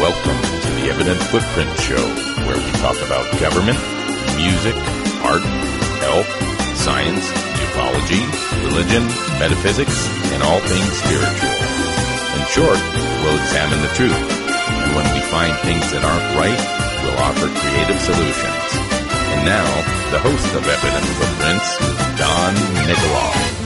Welcome to the Evident Footprint Show, where we talk about government, music, art, health, science, ufology, religion, metaphysics, and all things spiritual. In short, we'll examine the truth, and when we find things that aren't right, we'll offer creative solutions. And now, the host of Evident Footprints, Don Nikoloff.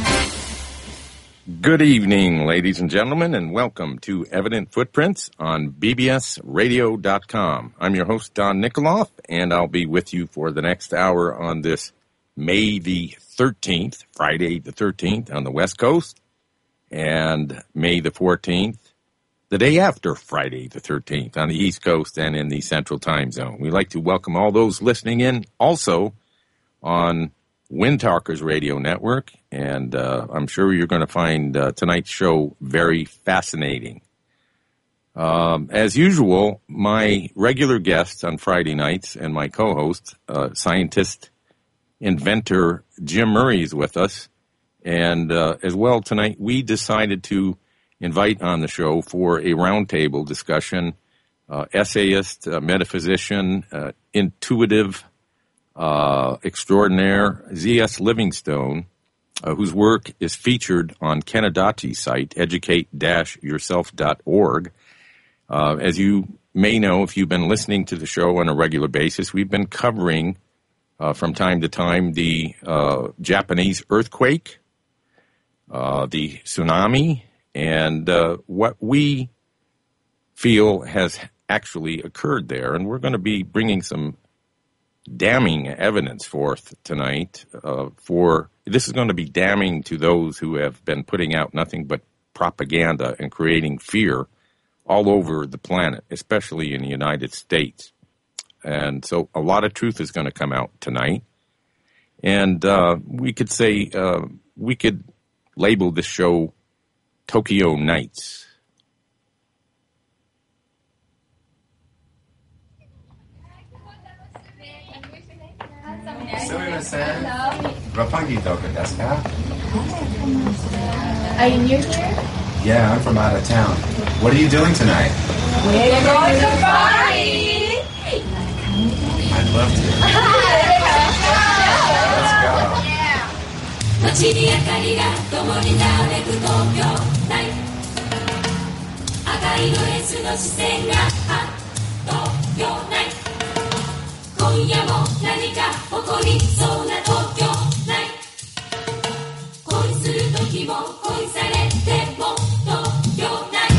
Good evening, ladies and gentlemen, and welcome to Evident Footprints on bbsradio.com. I'm your host, Don Nikoloff, and I'll be with you for the next hour on this May the 13th, Friday the 13th on the West Coast, and May the 14th, the day after Friday the 13th on the East Coast and in the Central Time Zone. We'd like to welcome all those listening in also on Wind Talkers Radio Network, and I'm sure you're going to find tonight's show very fascinating. As usual, my regular guest on Friday nights and my co-host, scientist, inventor Jim Murray is with us, and as well tonight we decided to invite on the show for a roundtable discussion, essayist, metaphysician, intuitive extraordinaire Z.S. Livingstone, whose work is featured on Ken Adachi's site, educate-yourself.org. As you may know, if you've been listening to the show on a regular basis, we've been covering from time to time the Japanese earthquake, the tsunami, and what we feel has actually occurred there. And we're going to be bringing some damning evidence forth tonight. This is going to be damning to those who have been putting out nothing but propaganda and creating fear all over the planet, especially in the United States. And so a lot of truth is going to come out tonight. And we could say, we could label this show Tokyo Nights. Are you new here? Yeah, I'm from out of town. What are you doing tonight? We're going to party! I'd love to. Let's go. 今夜も何か起こりそうな東京ナイト恋する時も恋されても東京ナイ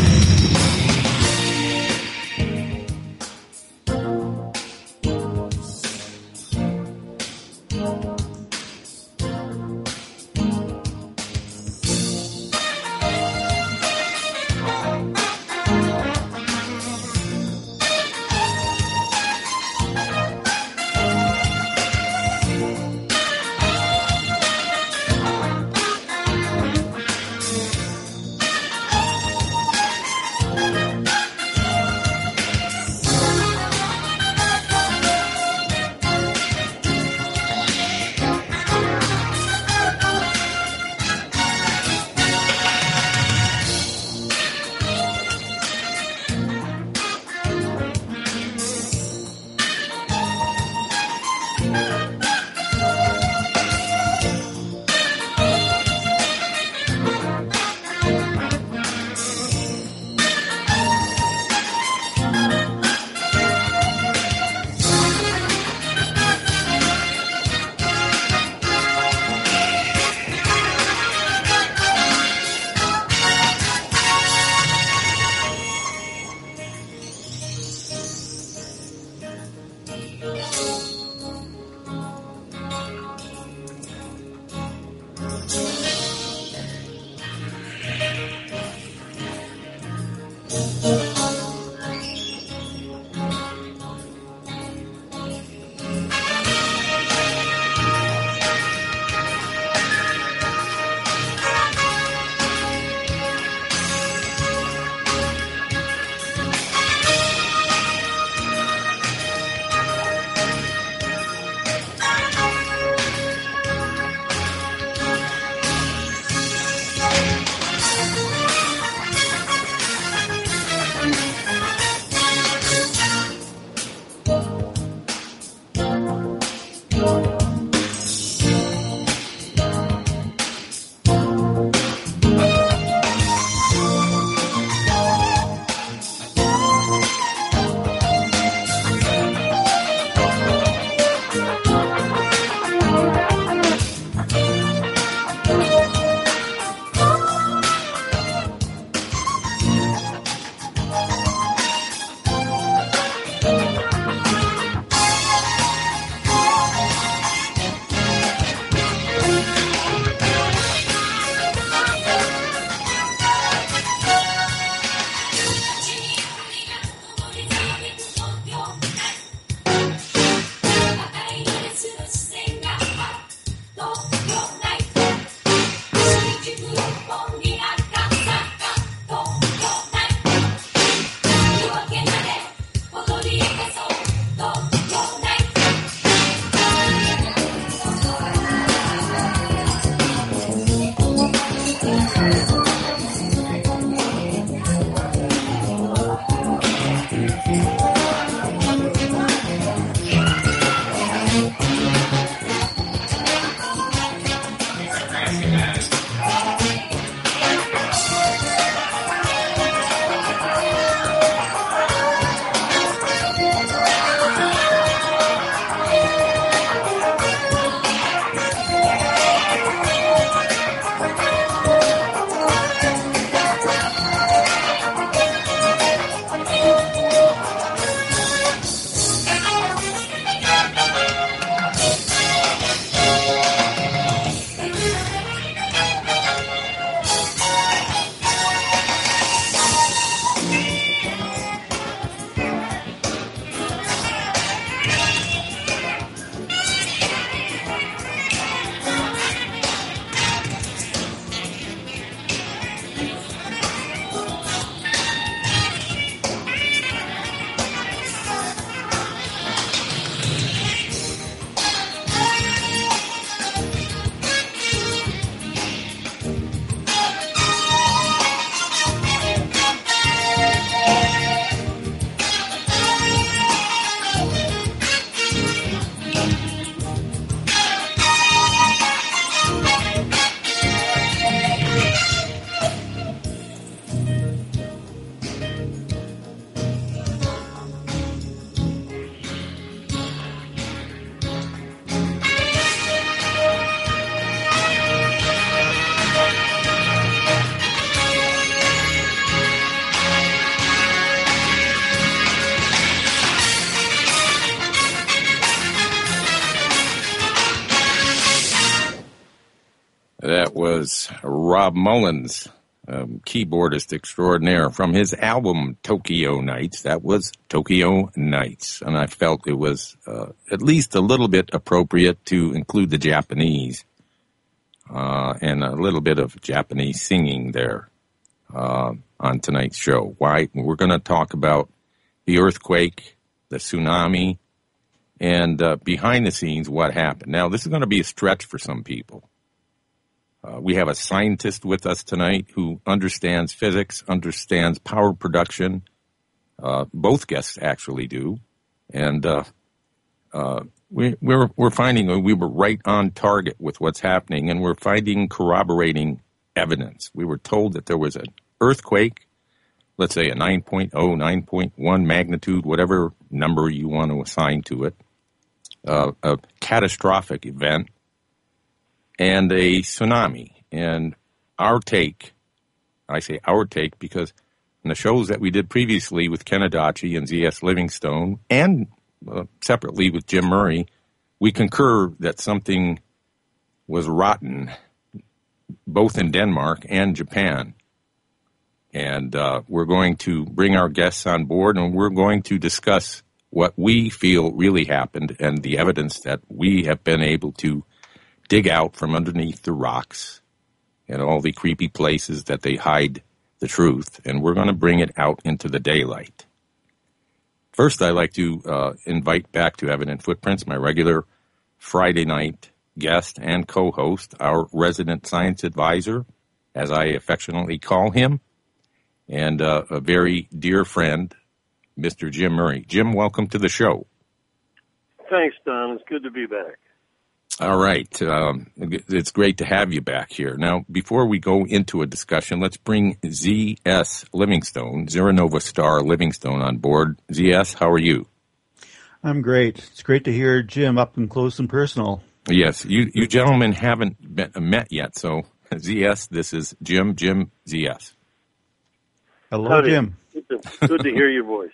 That was Rob Mullins, keyboardist extraordinaire, from his album Tokyo Nights. That was Tokyo Nights, and I felt it was at least a little bit appropriate to include the Japanese and a little bit of Japanese singing there on tonight's show. Why? We're going to talk about the earthquake, the tsunami, and behind the scenes what happened. Now, this is going to be a stretch for some people. We have a scientist with us tonight who understands physics, understands power production. Both guests actually do. And we're finding we were right on target with what's happening, and we're finding corroborating evidence. We were told that there was an earthquake, let's say a 9.0, 9.1 magnitude, whatever number you want to assign to it, a catastrophic event, and a tsunami. And our take, I say our take because in the shows that we did previously with Ken Adachi and Z.S. Livingstone, and separately with Jim Murray, we concur that something was rotten both in Denmark and Japan. And we're going to bring our guests on board, and we're going to discuss what we feel really happened and the evidence that we have been able to dig out from underneath the rocks and all the creepy places that they hide the truth, and we're going to bring it out into the daylight. First, I'd like to invite back to Evident Footprints my regular Friday night guest and co-host, our resident science advisor, as I affectionately call him, and a very dear friend, Mr. Jim Murray. Jim, welcome to the show. Thanks, Don. It's good to be back. All right. It's great to have you back here. Now, before we go into a discussion, let's bring Z.S. Livingstone, Zeronova Star Livingstone, on board. Z.S., how are you? I'm great. It's great to hear Jim up and close and personal. Yes, you gentlemen haven't met yet, so Z.S., this is Jim, Z.S. Hello, Howdy. Jim. Good to hear your voice.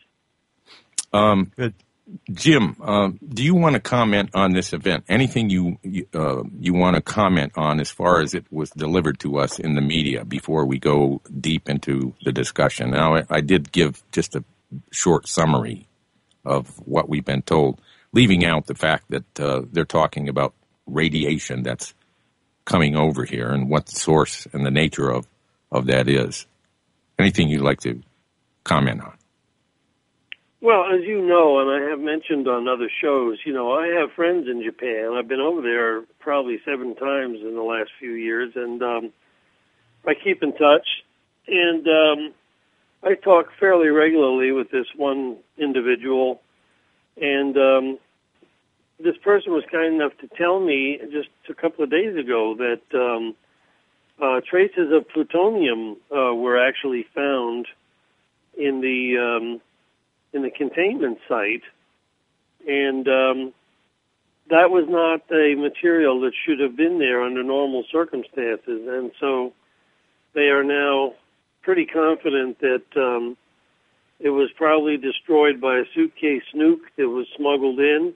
Good. Jim, do you want to comment on this event? Anything you want to comment on as far as it was delivered to us in the media before we go deep into the discussion? Now, I did give just a short summary of what we've been told, leaving out the fact that they're talking about radiation that's coming over here and what the source and the nature of that is. Anything you'd like to comment on? Well, as you know, and I have mentioned on other shows, I have friends in Japan. I've been over there probably 7 times in the last few years, and I keep in touch. And I talk fairly regularly with this one individual, and this person was kind enough to tell me just a couple of days ago that traces of plutonium were actually found in the containment site, and that was not a material that should have been there under normal circumstances. And so they are now pretty confident that it was probably destroyed by a suitcase nuke that was smuggled in,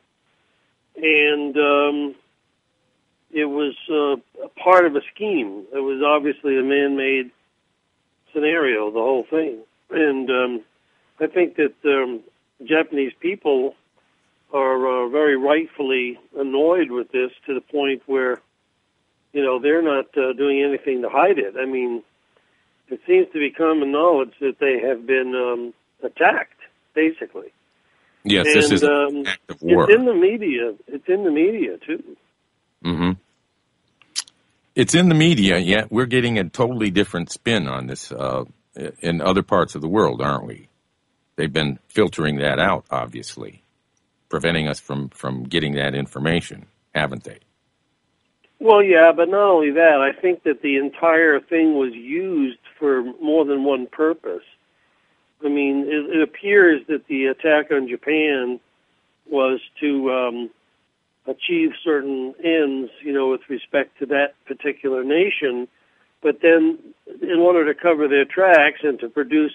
and it was a part of a scheme. It was obviously a man-made scenario, the whole thing. And I think that Japanese people are very rightfully annoyed with this, to the point where, they're not doing anything to hide it. I mean, it seems to be common knowledge that they have been attacked, basically. Yes, and, this is an act of war. It's in the media. It's in the media, too. Mm-hmm. It's in the media, yet we're getting a totally different spin on this in other parts of the world, aren't we? They've been filtering that out, obviously, preventing us from getting that information, haven't they? Well, yeah, but not only that, I think that the entire thing was used for more than one purpose. I mean, it appears that the attack on Japan was to achieve certain ends, with respect to that particular nation, but then in order to cover their tracks and to produce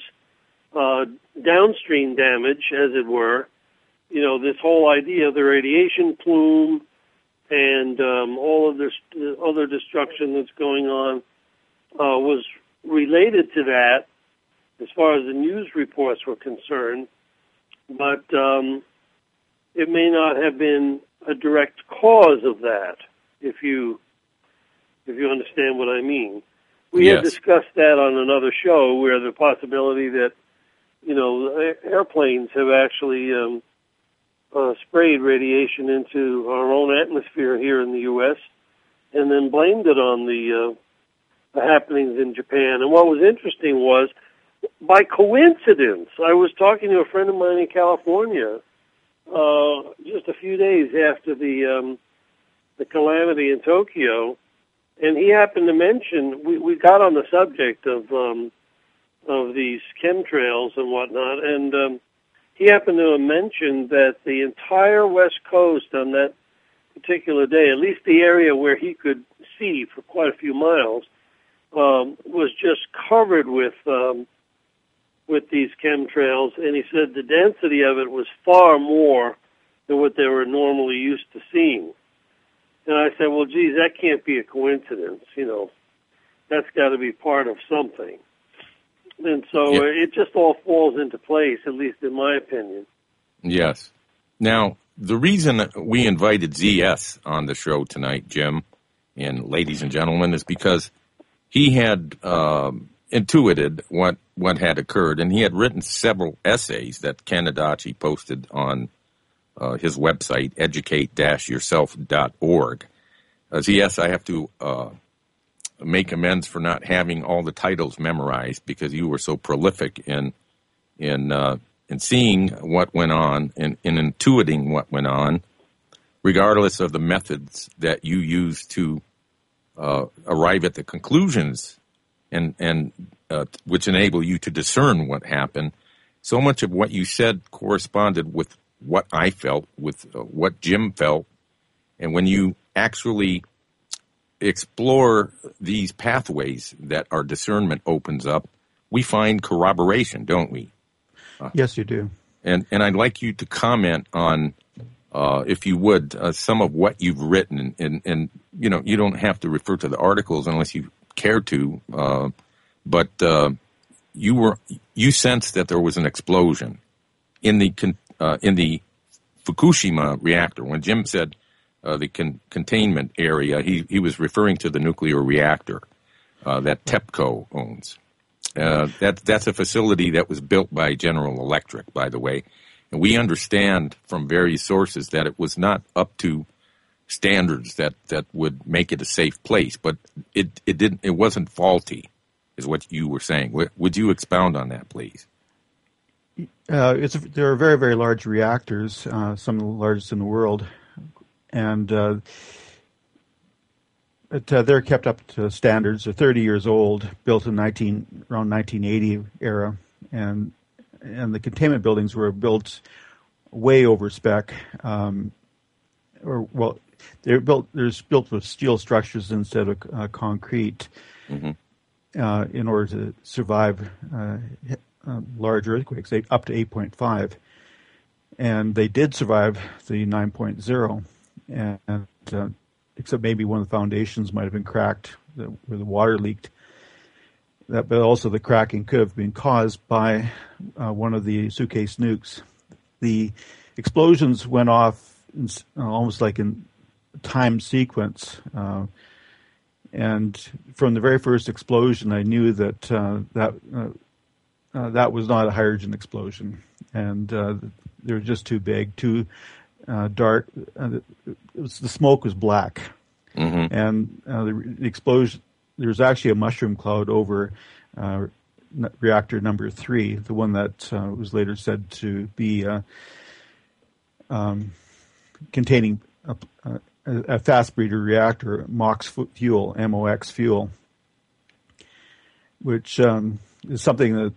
downstream damage, as it were, this whole idea of the radiation plume and all of this other destruction that's going on was related to that, as far as the news reports were concerned, but it may not have been a direct cause of that, if you understand what I mean. We Yes. had discussed that on another show, where the possibility that, airplanes have actually sprayed radiation into our own atmosphere here in the U.S., and then blamed it on the happenings in Japan. And what was interesting was, by coincidence, I was talking to a friend of mine in California just a few days after the calamity in Tokyo, and he happened to mention, we got on the subject of these chemtrails and whatnot, and he happened to have mentioned that the entire West Coast on that particular day, at least the area where he could see for quite a few miles, was just covered with these chemtrails, and he said the density of it was far more than what they were normally used to seeing. And I said, well, geez, that can't be a coincidence, That's got to be part of something. And so It just all falls into place, at least in my opinion. Yes. Now, the reason we invited ZS on the show tonight, Jim, and ladies and gentlemen, is because he had intuited what had occurred, and he had written several essays that Ken Adachi posted on his website, educate-yourself.org. ZS, I have to make amends for not having all the titles memorized, because you were so prolific in seeing what went on and in intuiting what went on, regardless of the methods that you used to arrive at the conclusions and which enable you to discern what happened. So much of what you said corresponded with what I felt, with what Jim felt, and when you actually explore these pathways that our discernment opens up, we find corroboration, don't we? Yes, you do. And I'd like you to comment on, if you would, some of what you've written. And you don't have to refer to the articles unless you care to, but you sensed that there was an explosion in the Fukushima reactor. When Jim said the containment area, he was referring to the nuclear reactor that TEPCO owns. That's a facility that was built by General Electric, by the way. And we understand from various sources that it was not up to standards that would make it a safe place, but it wasn't faulty, is what you were saying. Would you expound on that, please? There are very, very large reactors, some of the largest in the world, and they're kept up to standards. They're 30 years old, built in around 1980 era, and the containment buildings were built way over spec. They're built with steel structures instead of concrete, in order to survive large earthquakes, up to 8.5. And they did survive the 9.0, and except maybe one of the foundations might have been cracked where the water leaked. But also the cracking could have been caused by one of the suitcase nukes. The explosions went off almost like in time sequence, and from the very first explosion, I knew that that was not a hydrogen explosion, and they were just too big, too dark. The smoke was black, and the explosion. There was actually a mushroom cloud over reactor number 3, the one that was later said to be containing a fast breeder reactor, MOX fuel, MOX fuel, which is something that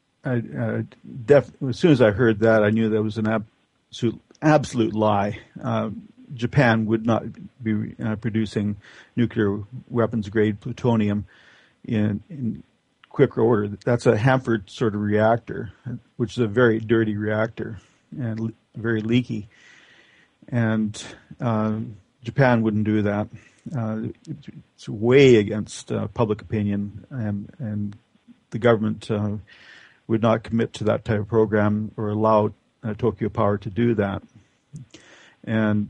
as soon as I heard that, I knew that was an absolute lie. Japan would not be producing nuclear weapons grade plutonium in quick order. That's a Hanford sort of reactor, which is a very dirty reactor and very leaky. And Japan wouldn't do that. It's way against public opinion, and the government would not commit to that type of program or allow Tokyo Power to do that. And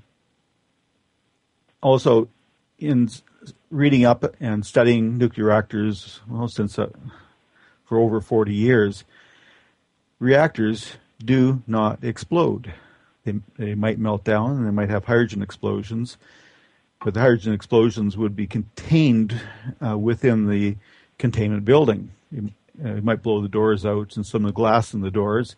also, in reading up and studying nuclear reactors, since for over 40 years, reactors do not explode. They might melt down and they might have hydrogen explosions, but the hydrogen explosions would be contained within the containment building. It might blow the doors out and some of the glass in the doors.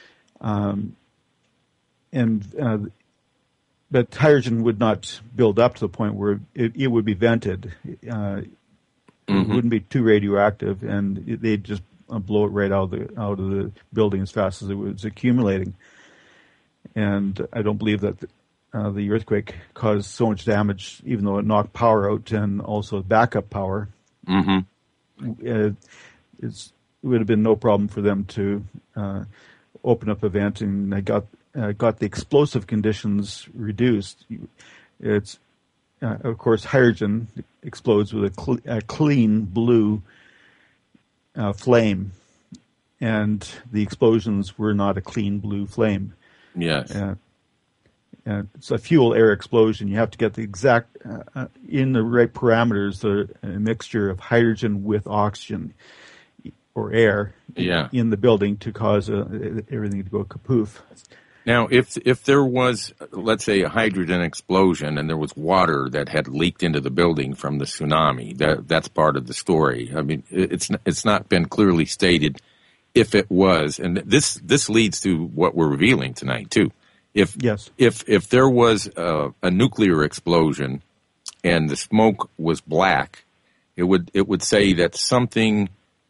But hydrogen would not build up to the point where it would be vented. It wouldn't be too radioactive, and they'd just blow it right out of the building as fast as it was accumulating. And I don't believe that the earthquake caused so much damage, even though it knocked power out and also backup power. It would have been no problem for them to open up a vent, and they got the explosive conditions reduced. It's of course, hydrogen explodes with a clean blue flame, and the explosions were not a clean blue flame. Yes. It's a fuel-air explosion. You have to get the exact, in the right parameters, a mixture of hydrogen with oxygen or air in the building to cause everything to go kapoof. Now, if there was, let's say, a hydrogen explosion and there was water that had leaked into the building from the tsunami, that's part of the story. I mean, it's not been clearly stated if it was, and this leads to what we're revealing tonight too. If there was a nuclear explosion and the smoke was black, it would say that something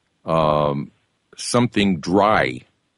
dry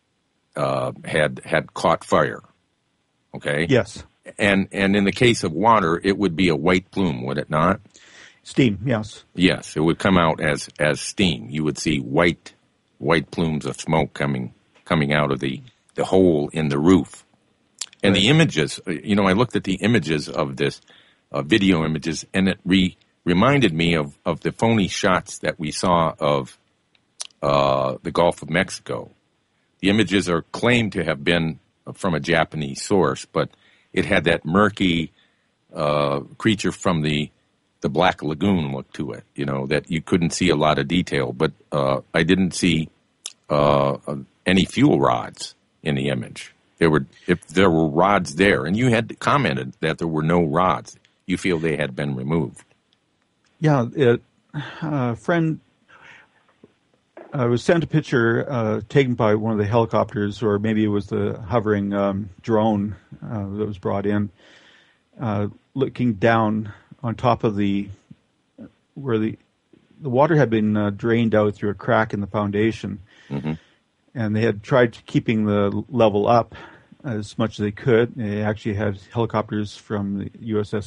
had caught fire. Okay. Yes. And in the case of water, it would be a white plume, would it not? Steam. Yes. Yes, it would come out as steam. You would see white plumes of smoke coming out of the hole in the roof. And right. The images, I looked at the images of this, video images, and it reminded me of the phony shots that we saw of the Gulf of Mexico. The images are claimed to have been from a Japanese source, but it had that murky creature from the Black Lagoon look to it, that you couldn't see a lot of detail. But I didn't see any fuel rods in the image. If there were rods there, and you had commented that there were no rods, you feel they had been removed. Yeah, a friend was sent a picture taken by one of the helicopters, or maybe it was the hovering drone that was brought in, looking down on top of the where the water had been drained out through a crack in the foundation, and they had tried keeping the level up as much as they could. They actually had helicopters from the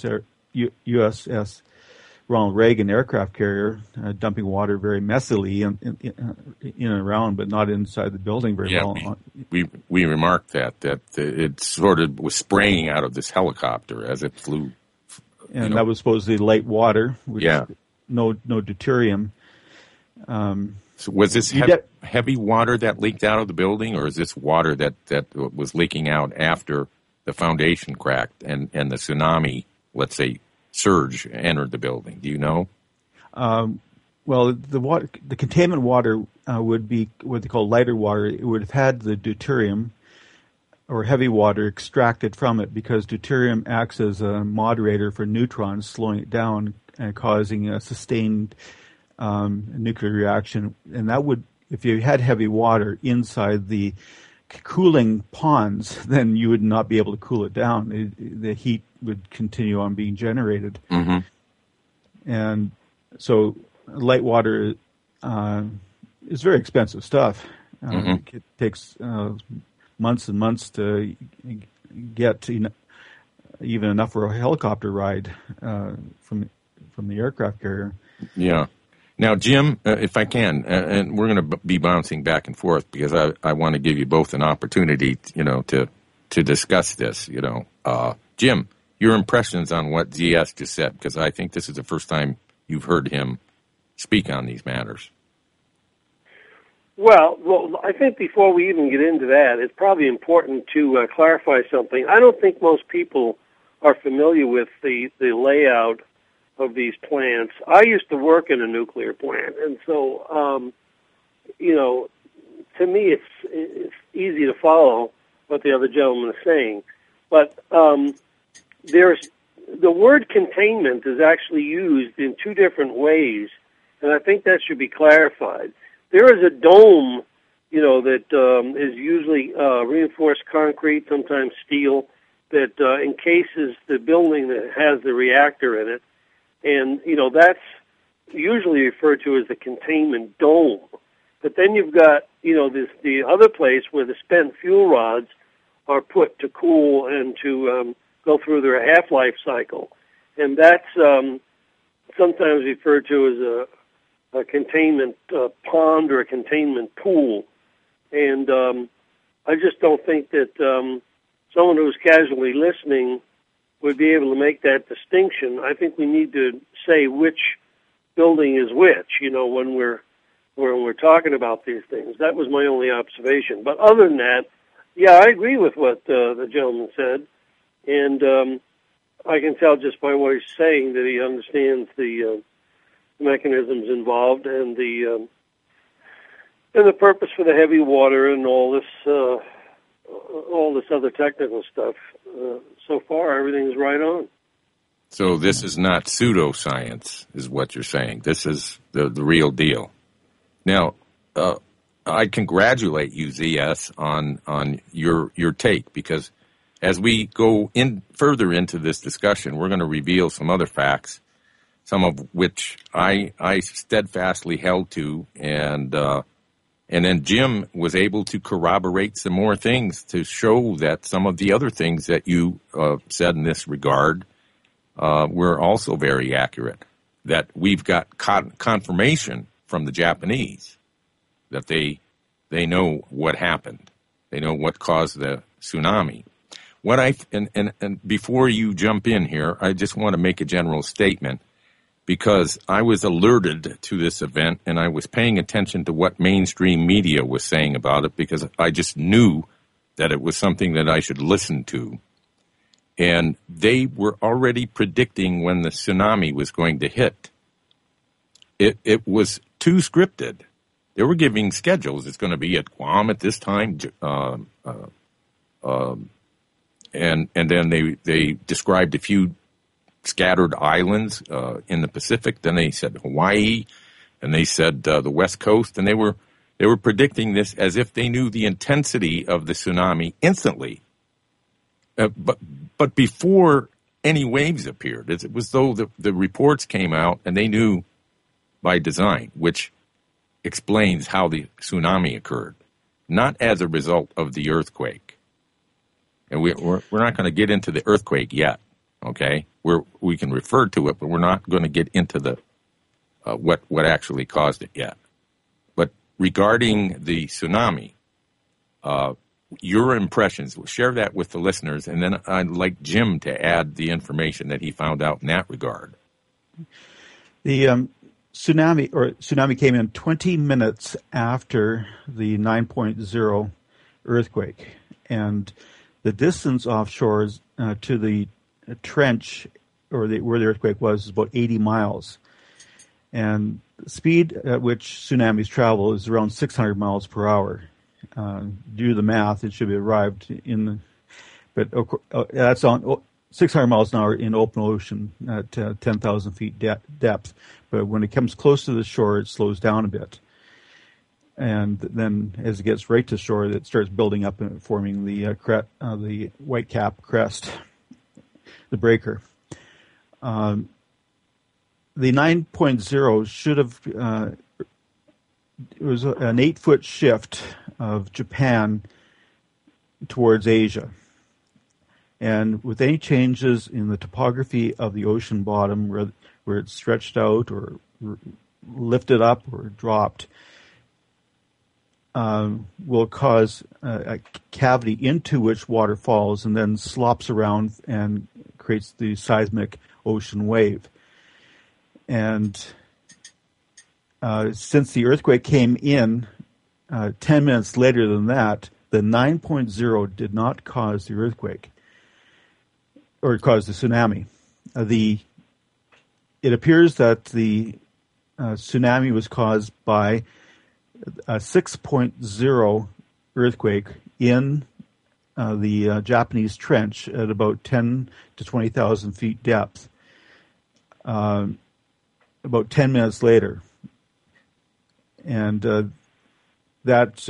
USS Ronald Reagan aircraft carrier dumping water very messily in and around, but not inside the building very well. We remarked that it sort of was spraying out of this helicopter as it flew. And that was supposedly light water, which no deuterium. So was this heavy water that leaked out of the building, or is this water that was leaking out after the foundation cracked and the tsunami, let's say, surge entered the building? Do you know? Well, the containment water would be what they call lighter water. It would have had the deuterium or heavy water extracted from it, because deuterium acts as a moderator for neutrons, slowing it down and causing a sustained nuclear reaction. And that would, if you had heavy water inside the cooling ponds, then you would not be able to cool it down. The heat would continue on being generated. And so light water is very expensive stuff. It takes months and months to get even enough for a helicopter ride from the aircraft carrier. Yeah. Now, Jim, if I can, and we're going to be bouncing back and forth because I want to give you both an opportunity, to discuss this. Jim, your impressions on what ZS just said, because I think this is the first time you've heard him speak on these matters. Well, I think before we even get into that, it's probably important to clarify something. I don't think most people are familiar with the layout of these plants. I used to work in a nuclear plant, and so, to me it's easy to follow what the other gentleman is saying. But there's the word containment is actually used in two different ways, and I think that should be clarified. There is a dome, that is usually reinforced concrete, sometimes steel, that encases the building that has the reactor in it. And, that's usually referred to as the containment dome. But then you've got, the other place where the spent fuel rods are put to cool and to go through their half-life cycle. And that's sometimes referred to as a containment pond or a containment pool. And I just don't think that someone who's casually listening would be able to make that distinction. I think we need to say which building is which, when we're talking about these things. That was my only observation. But other than that, yeah, I agree with what the gentleman said, and I can tell just by what he's saying that he understands the mechanisms involved and the purpose for the heavy water and all this other technical stuff. So far, everything's right on. So this is not pseudoscience, is what you're saying. This is the real deal. Now, I congratulate you, ZS, on your take, because as we go in further into this discussion, we're going to reveal some other facts, some of which I steadfastly held to, and then Jim was able to corroborate some more things to show that some of the other things that you said in this regard were also very accurate. That we've got confirmation from the Japanese that they know what happened. They know what caused the tsunami. And before you jump in here, I just want to make a general statement, because I was alerted to this event and I was paying attention to what mainstream media was saying about it, because I just knew that it was something that I should listen to. And they were already predicting when the tsunami was going to hit. It was too scripted. They were giving schedules. It's going to be at Guam at this time. And then they described a few scattered islands in the Pacific. Then they said Hawaii, and they said the West Coast, and they were predicting this as if they knew the intensity of the tsunami instantly. But before any waves appeared, it was though the reports came out, and they knew by design, which explains how the tsunami occurred, not as a result of the earthquake. And we're not going to get into the earthquake yet, okay? We can refer to it, but we're not going to get into the what actually caused it yet. But regarding the tsunami, your impressions, share that with the listeners, and then I'd like Jim to add the information that he found out in that regard. The tsunami came in 20 minutes after the 9.0 earthquake, and the distance offshore to the trench where the earthquake was is about 80 miles. And the speed at which tsunamis travel is around 600 miles per hour. Do the math, it should be arrived but that's on 600 miles an hour in open ocean at 10,000 feet depth. But when it comes close to the shore, it slows down a bit. And then as it gets right to shore, it starts building up and forming the whitecap crest, the breaker. The 9.0 should have, it was an 8-foot shift of Japan towards Asia. And with any changes in the topography of the ocean bottom, where it's stretched out or lifted up or dropped, will cause a cavity into which water falls and then slops around and creates the seismic ocean wave. And since the earthquake came in 10 minutes later than that, the 9.0 did not cause the earthquake or cause the tsunami. It appears that the tsunami was caused by a 6.0 earthquake in the Japanese trench at about 10 to 20,000 feet depth, about 10 minutes later. And the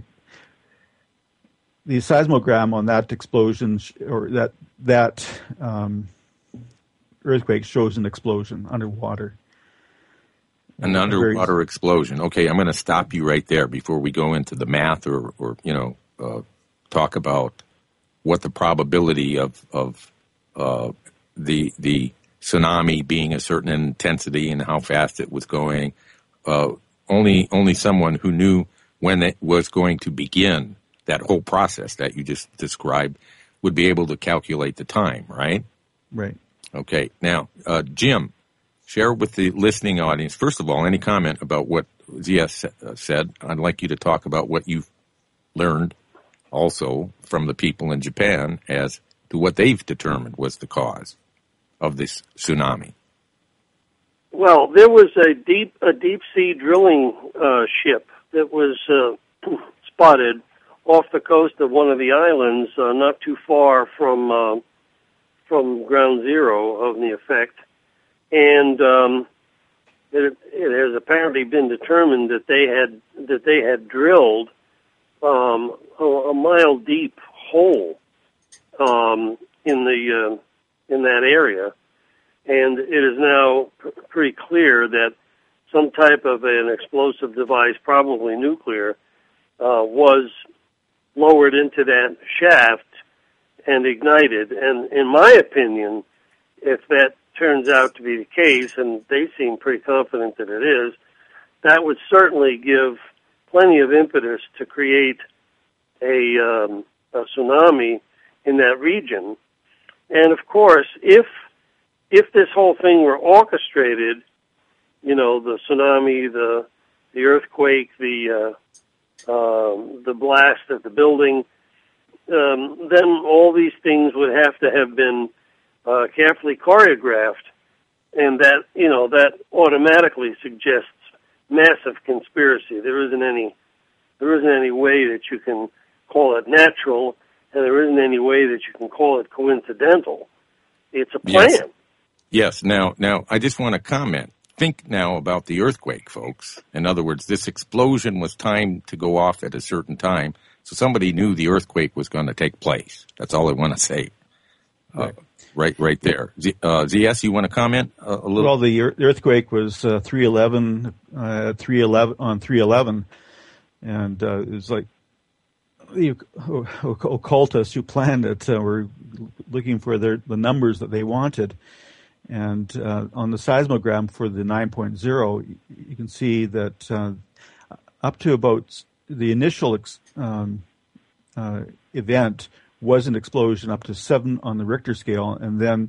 seismogram on that explosion or that earthquake shows an explosion underwater. An underwater explosion. Okay, I'm going to stop you right there before we go into the math or talk about what the probability of the tsunami being a certain intensity and how fast it was going. Only someone who knew when it was going to begin, that whole process that you just described, would be able to calculate the time, right? Right. Okay. Now, Jim, share with the listening audience, first of all, any comment about what Zia said. I'd like you to talk about what you've learned also from the people in Japan as to what they've determined was the cause of this tsunami. Well, there was a deep sea drilling ship that was spotted off the coast of one of the islands, not too far from Ground Zero of the effect, and it has apparently been determined that they had drilled a mile deep hole in that area. And it is now pretty clear that some type of an explosive device, probably nuclear, was lowered into that shaft and ignited. And in my opinion, if that turns out to be the case, and they seem pretty confident that it is, that would certainly give plenty of impetus to create a tsunami in that region. And of course, if this whole thing were orchestrated, the tsunami, the earthquake, the blast at the building, then all these things would have to have been carefully choreographed, and that automatically suggests massive conspiracy. There isn't any way that you can call it natural, and there isn't any way that you can call it coincidental. It's a plan. Yes. Now, I just want to comment. Think now about the earthquake, folks. In other words, this explosion was timed to go off at a certain time, so somebody knew the earthquake was going to take place. That's all I want to say. Right. right there. ZS, you want to comment a little? Well, the earthquake was 311 on 311, and it was like the occultists who planned it were looking for the numbers that they wanted. And on the seismogram for the 9.0, you can see that up to about the initial event was an explosion up to 7 on the Richter scale, and then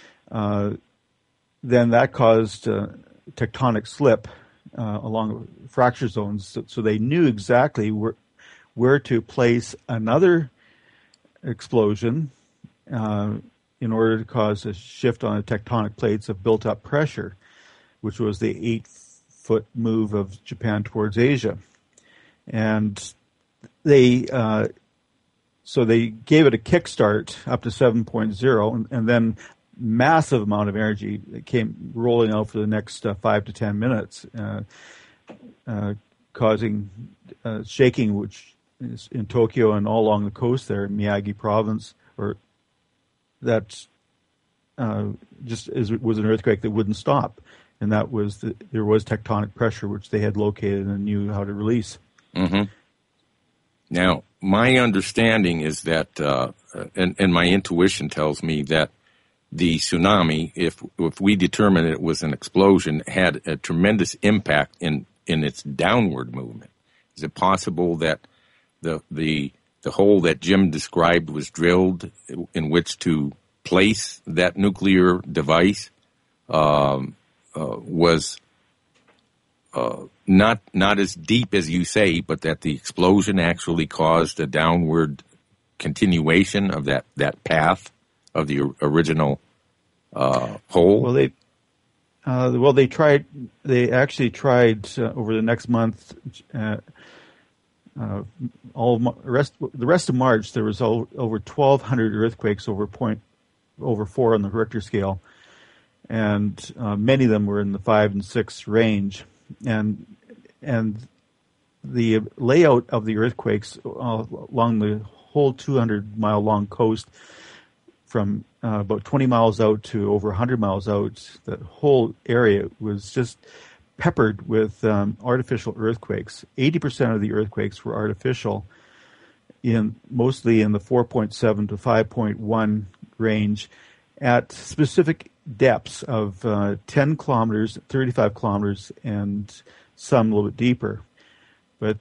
that caused tectonic slip along fracture zones. So they knew exactly where to place another explosion in order to cause a shift on the tectonic plates of built-up pressure, which was the 8-foot move of Japan towards Asia. And so they gave it a kickstart up to 7.0, and then massive amount of energy came rolling out for the next 5 to 10 minutes, causing shaking, which is in Tokyo and all along the coast there in Miyagi province, or that just was an earthquake that wouldn't stop, and that was there was tectonic pressure which they had located and knew how to release. Mm-hmm. Now, my understanding is that, and my intuition tells me that the tsunami, if we determine it was an explosion, had a tremendous impact in its downward movement. Is it possible that the hole that Jim described was drilled in which to place that nuclear device was not as deep as you say, but that the explosion actually caused a downward continuation of that path of the original hole? Well, they actually tried over the next month. The rest of March, there was over 1,200 earthquakes over 4 on the Richter scale, and many of them were in the 5 and 6 range. And the layout of the earthquakes along the whole 200-mile long coast, from about 20 miles out to over 100 miles out, the whole area was just peppered with artificial earthquakes. 80% of the earthquakes were artificial, mostly in the 4.7 to 5.1 range, at specific depths of 10 kilometers, 35 kilometers, and some a little bit deeper. But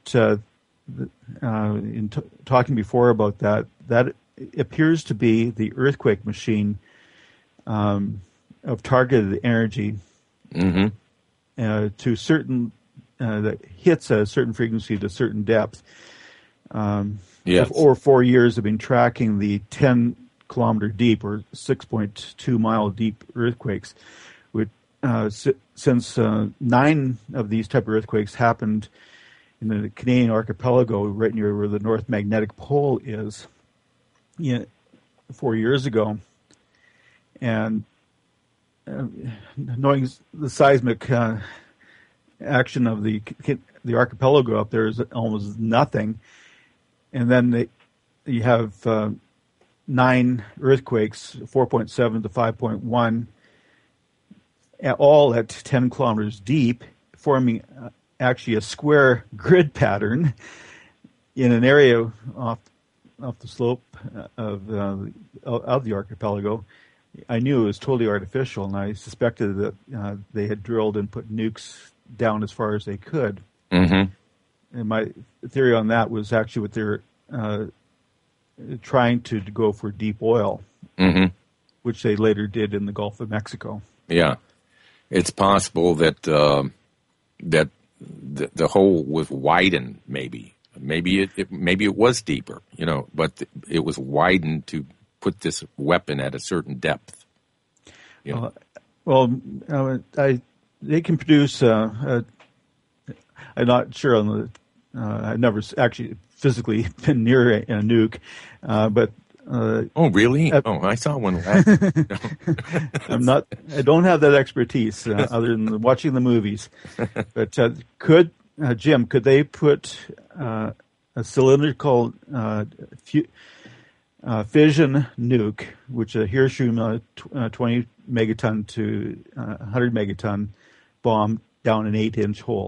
in talking before about that appears to be the earthquake machine of targeted energy to certain that hits at a certain frequency to a certain depth. Yes. Over 4 years, have been tracking the 10-kilometer deep or 6.2 mile deep earthquakes. Which, since 9 of these type of earthquakes happened in the Canadian archipelago, right near where the North Magnetic Pole is, 4 years ago, and knowing the seismic action of the archipelago up there is almost nothing, and then you have 9 earthquakes, 4.7 to 5.1, all at 10 kilometers deep, forming actually a square grid pattern in an area off the slope of the archipelago. I knew it was totally artificial, and I suspected that they had drilled and put nukes down as far as they could. Mm-hmm. And my theory on that was actually what they're trying to go for deep oil, which they later did in the Gulf of Mexico. Yeah, it's possible that that the hole was widened. Maybe it was deeper, but it was widened to put this weapon at a certain depth. They can produce. I'm not sure on the. I've never actually physically been near a nuke, but. Oh really? I saw one. I don't have that expertise other than watching the movies. But Jim, could they put a cylindrical fission nuke, which is a Hiroshima 20 megaton to 100 megaton bomb down an 8-inch hole?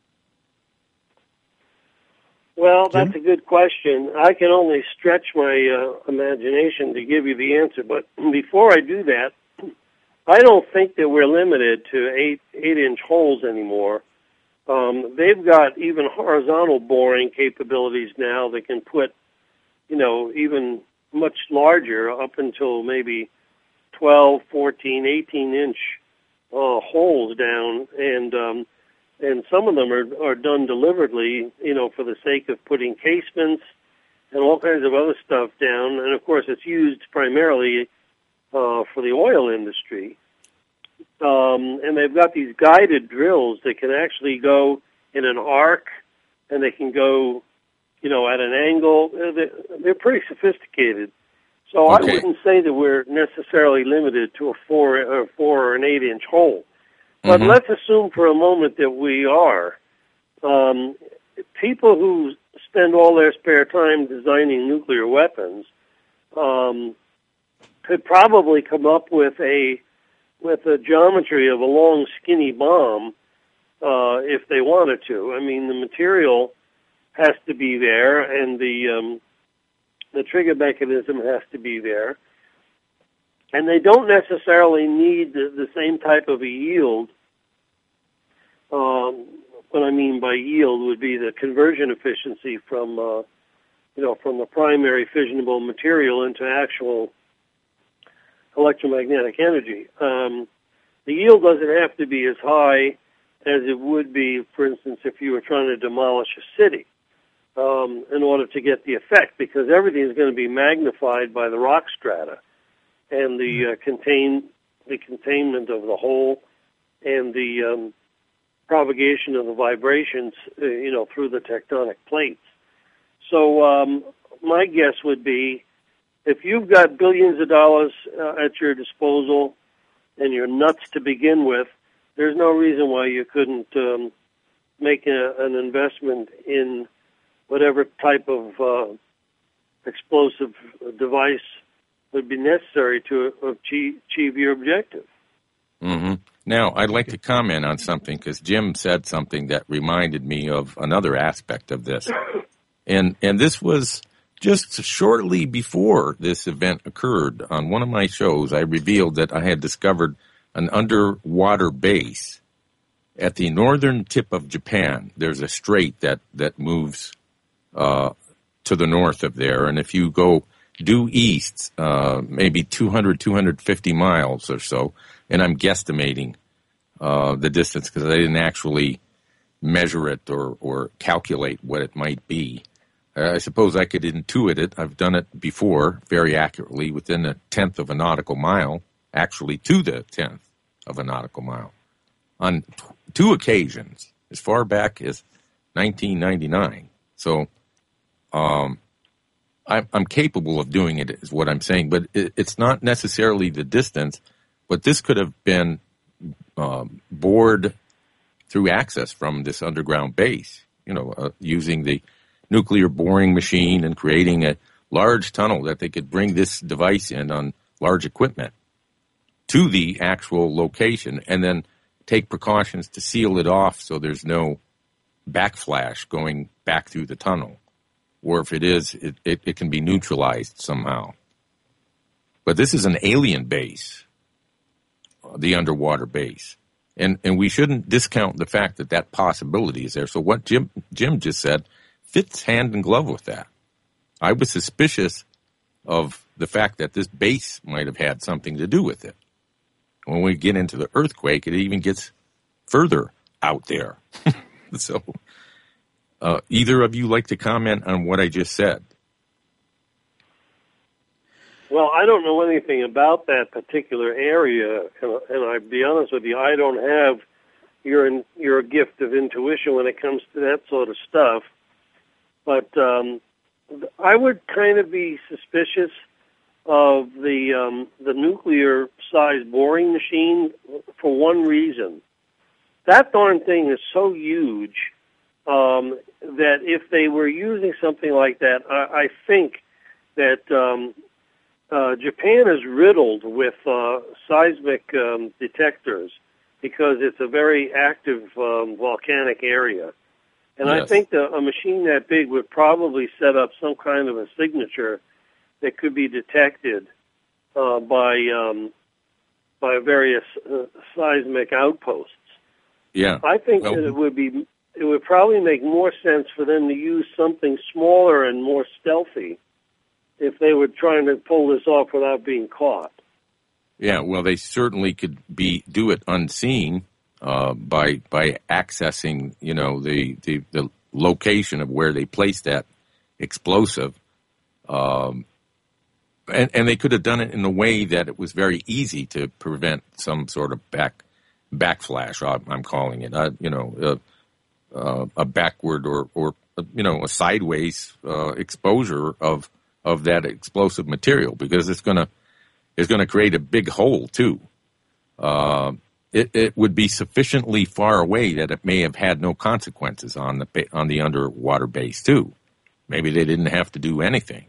Well, Jim? that's a good question. I can only stretch my imagination to give you the answer, but before I do that, I don't think that we're limited to 8-inch holes anymore. They've got even horizontal boring capabilities now that can put, even much larger, up until maybe 12, 14, 18-inch holes down, and some of them are done deliberately, for the sake of putting casements and all kinds of other stuff down. And of course, it's used primarily for the oil industry. And they've got these guided drills that can actually go in an arc, and they can go, at an angle. They're pretty sophisticated. So Okay. I wouldn't say that we're necessarily limited to a 4 or an 8-inch hole. But let's assume for a moment that we are. People who spend all their spare time designing nuclear weapons could probably come up with a geometry of a long, skinny bomb if they wanted to. I mean, the material has to be there, and the trigger mechanism has to be there. And they don't necessarily need the same type of a yield. What I mean by yield would be the conversion efficiency from the primary fissionable material into actual electromagnetic energy. The yield doesn't have to be as high as it would be, for instance, if you were trying to demolish a city in order to get the effect, because everything is going to be magnified by the rock strata and the containment of the hole and the propagation of the vibrations, through the tectonic plates. So my guess would be, if you've got billions of dollars at your disposal and you're nuts to begin with, there's no reason why you couldn't make an investment in whatever type of explosive device would be necessary to achieve your objective. Mm-hmm. Now, I'd like to comment on something, because Jim said something that reminded me of another aspect of this. And this was just shortly before this event occurred. On one of my shows, I revealed that I had discovered an underwater base at the northern tip of Japan. There's a strait that moves to the north of there, and if you go due east, maybe 200, 250 miles or so, and I'm guesstimating the distance because I didn't actually measure it or calculate what it might be. I suppose I could intuit it. I've done it before very accurately, within a tenth of a nautical mile, actually to the 10th of a nautical mile, on two occasions, as far back as 1999. So I'm capable of doing it, is what I'm saying, but it's not necessarily the distance, but this could have been bored through access from this underground base, using the nuclear boring machine and creating a large tunnel that they could bring this device in on large equipment to the actual location, and then take precautions to seal it off so there's no backflash going back through the tunnel. Or if it is, it can be neutralized somehow. But this is an alien base, the underwater base. And we shouldn't discount the fact that possibility is there. So what Jim just said fits hand in glove with that. I was suspicious of the fact that this base might have had something to do with it. When we get into the earthquake, it even gets further out there. So either of you like to comment on what I just said? Well, I don't know anything about that particular area, and I'll be honest with you, I don't have your gift of intuition when it comes to that sort of stuff. But I would kind of be suspicious of the nuclear-sized boring machine for one reason. That darn thing is so huge that if they were using something like that, I think that Japan is riddled with seismic detectors because it's a very active volcanic area. And I think that a machine that big would probably set up some kind of a signature that could be detected by various seismic outposts. Yeah, I think that it would probably make more sense for them to use something smaller and more stealthy if they were trying to pull this off without being caught. Yeah, well, they certainly could do it unseen by accessing, the location of where they placed that explosive, and they could have done it in a way that it was very easy to prevent some sort of backflash. I'm calling it, a backward or a sideways exposure of that explosive material, because it's going to create a big hole too. It would be sufficiently far away that it may have had no consequences on the underwater base too. Maybe they didn't have to do anything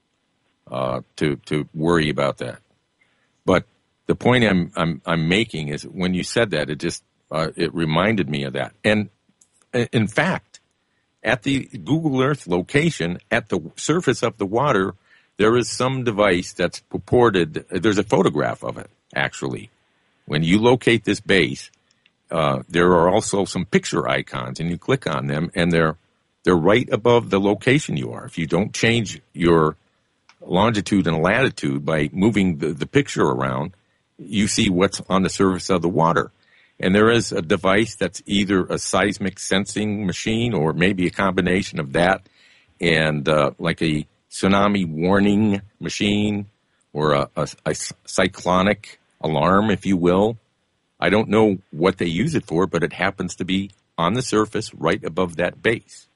to worry about that. But the point I'm making is, when you said that, it reminded me of that. And in fact, at the Google Earth location, at the surface of the water, there is some device that's purported. There's a photograph of it, actually. When you locate this base, there are also some picture icons, and you click on them, and they're right above the location you are. If you don't change your longitude and latitude by moving the picture around, you see what's on the surface of the water. And there is a device that's either a seismic sensing machine or maybe a combination of that and like a tsunami warning machine or a cyclonic alarm, if you will. I don't know what they use it for, but it happens to be on the surface right above that base.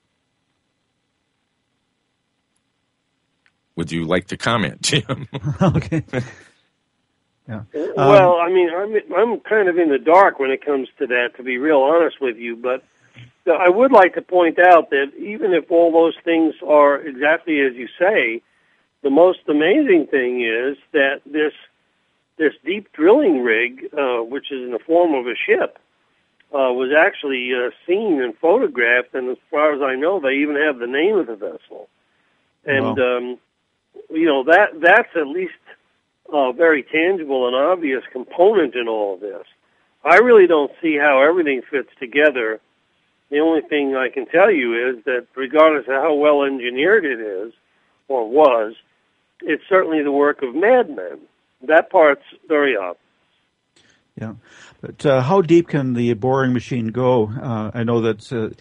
Would you like to comment, Jim? Okay. Yeah. Well, I mean, I'm kind of in the dark when it comes to that, to be real honest with you. But I would like to point out that even if all those things are exactly as you say, the most amazing thing is that this deep drilling rig, which is in the form of a ship, was actually seen and photographed. And as far as I know, they even have the name of the vessel. And wow. That's at least a very tangible and obvious component in all of this. I really don't see how everything fits together. The only thing I can tell you is that regardless of how well engineered it is, or was, it's certainly the work of madmen. That part's very obvious. Yeah. But how deep can the boring machine go? I know that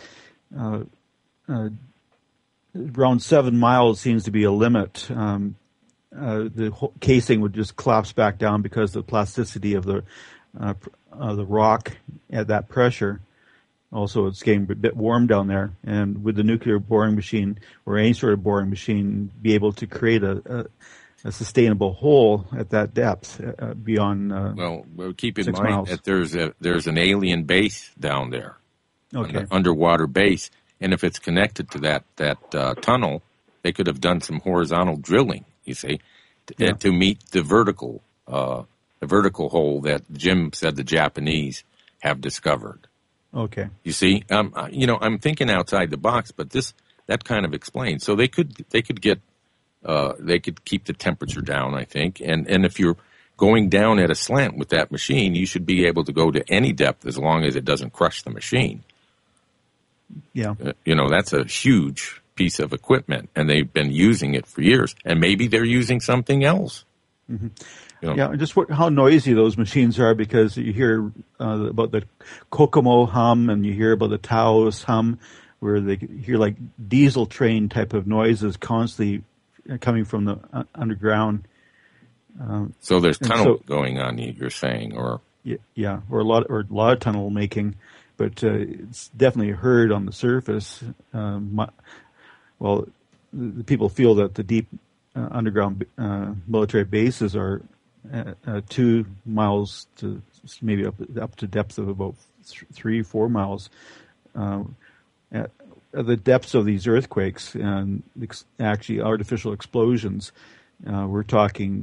around 7 miles seems to be a limit. The casing would just collapse back down because of the plasticity of the rock at that pressure. Also, it's getting a bit warm down there, and would the nuclear boring machine or any sort of boring machine be able to create a sustainable hole at that depth beyond? Well, keep in 6 mind miles. that there's an alien base down there, Okay. an underwater base, and if it's connected to that tunnel, they could have done some horizontal drilling. You see, to meet the vertical hole that Jim said the Japanese have discovered. Okay. You see, I'm thinking outside the box, but that kind of explains. So they could keep the temperature down, I think, and if you're going down at a slant with that machine, you should be able to go to any depth as long as it doesn't crush the machine. Yeah. That's a huge piece of equipment, and they've been using it for years, and maybe they're using something else. Mm-hmm. Yeah, just how noisy those machines are, because you hear about the Kokomo hum and you hear about the Taos hum, where they hear like diesel train type of noises constantly coming from the underground. So there's tunnel going on, you're saying, or yeah, or a lot of tunnel making, but it's definitely heard on the surface. Well, the people feel that the deep underground military bases are 2 miles to maybe up to depth of about 3-4 miles. the depths of these earthquakes and actually artificial explosions. We're talking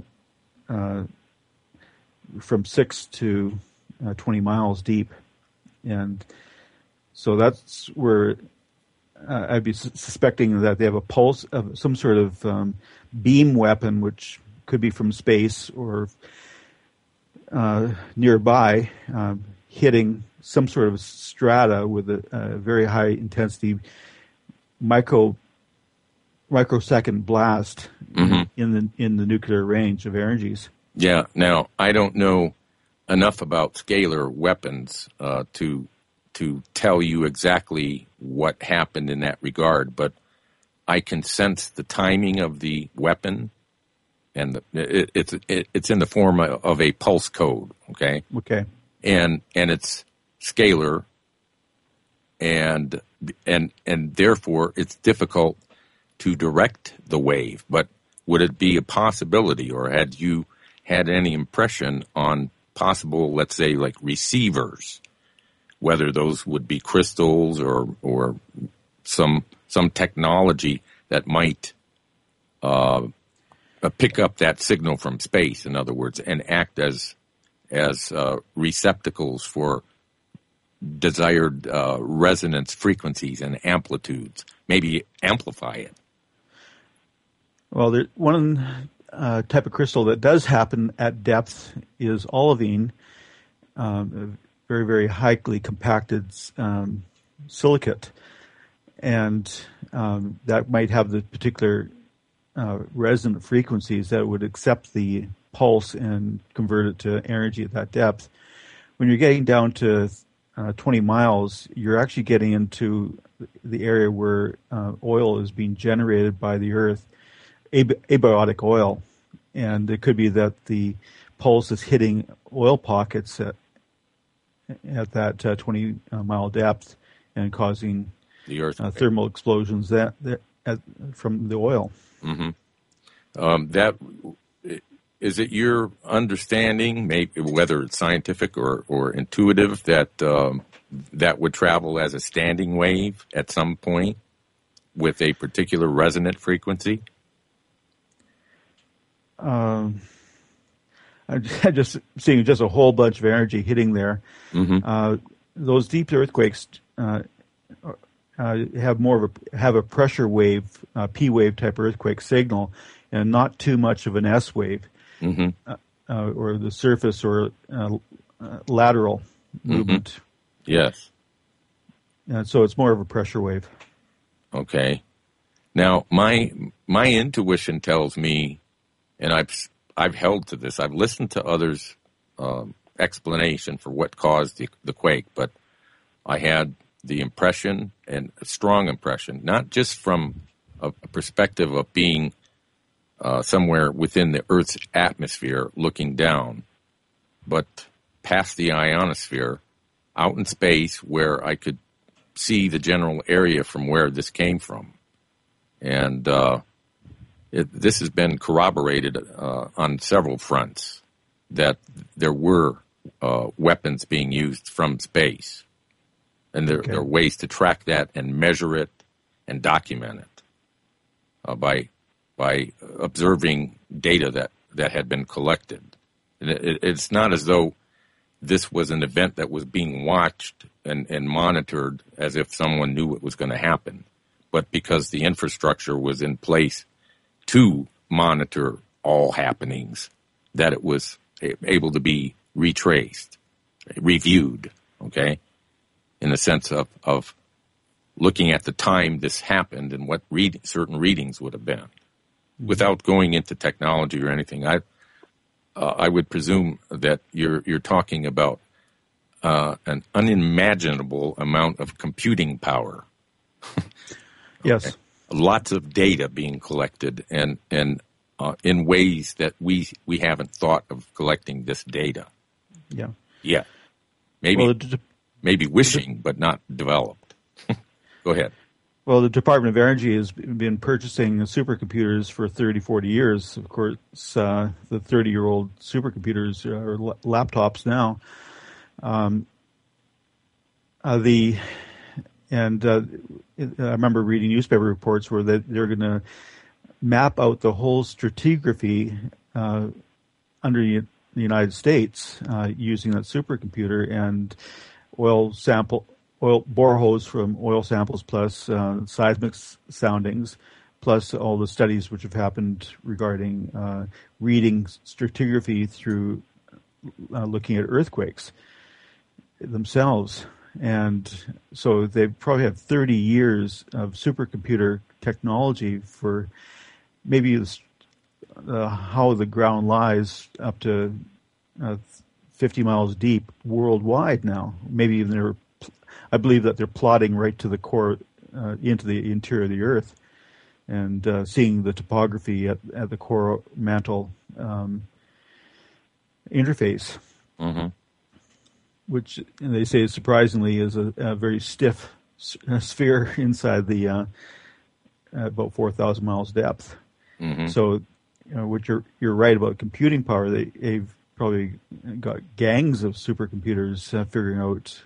from 6 to 20 miles deep, and so that's where I'd be suspecting that they have a pulse of some sort of beam weapon, which could be from space or nearby, hitting some sort of strata with a very high intensity microsecond blast in the nuclear range of energies. Yeah. Now, I don't know enough about scalar weapons to tell you exactly what happened in that regard, but I can sense the timing of the weapon, and it's in the form of a pulse code. Okay. Okay. And it's scalar, and therefore it's difficult to direct the wave. But would it be a possibility, or had you had any impression on possible, let's say, like receivers, whether those would be crystals or some technology that might pick up that signal from space, in other words, and act as receptacles for desired resonance frequencies and amplitudes, maybe amplify it? Well, one type of crystal that does happen at depth is olivine, very, very highly compacted silicate, and that might have the particular resonant frequencies that would accept the pulse and convert it to energy at that depth. When you're getting down to 20 miles, you're actually getting into the area where oil is being generated by the Earth, abiotic oil, and it could be that the pulse is hitting oil pockets at that 20-mile depth and causing the Earth thermal explosions from the oil. Mm-hmm. That is it. Your understanding, maybe whether it's scientific or intuitive, that that would travel as a standing wave at some point with a particular resonant frequency? I'm just seeing just a whole bunch of energy hitting there. Mm-hmm. Those deep earthquakes have a pressure wave, P wave type earthquake signal, and not too much of an S wave, or the surface or lateral movement. Yes. And so it's more of a pressure wave. Okay. Now my intuition tells me, and I've held to this. I've listened to others' explanation for what caused the quake, but I had the impression, and a strong impression, not just from a perspective of being somewhere within the Earth's atmosphere looking down, but past the ionosphere, out in space where I could see the general area from where this came from. And this has been corroborated on several fronts, that there were weapons being used from space. And there are ways to track that and measure it and document it by observing data that had been collected. And it's not as though this was an event that was being watched and monitored as if someone knew what was going to happen, but because the infrastructure was in place to monitor all happenings, that it was able to be retraced, reviewed, okay, in the sense of looking at the time this happened and what certain readings would have been. Without going into technology or anything, I would presume that you're talking about an unimaginable amount of computing power. Yes. Okay. Lots of data being collected, and in ways that we haven't thought of collecting this data. Yeah. Yeah. Maybe wishing, but not developed. Go ahead. Well, the Department of Energy has been purchasing supercomputers for 30, 40 years. Of course, the 30-year-old supercomputers are laptops now. And I remember reading newspaper reports where they're going to map out the whole stratigraphy under the United States using that supercomputer, and oil boreholes from oil samples, plus seismic soundings, plus all the studies which have happened regarding reading stratigraphy through looking at earthquakes themselves. And so they probably have 30 years of supercomputer technology for maybe how the ground lies up to 50 miles deep worldwide now. Maybe even I believe that they're plotting right to the core, into the interior of the Earth, and seeing the topography at the core mantle interface. Mm-hmm. Which they say surprisingly is a very stiff sphere inside the about 4,000 miles depth. Mm-hmm. So, what you're right about computing power. They've probably got gangs of supercomputers figuring out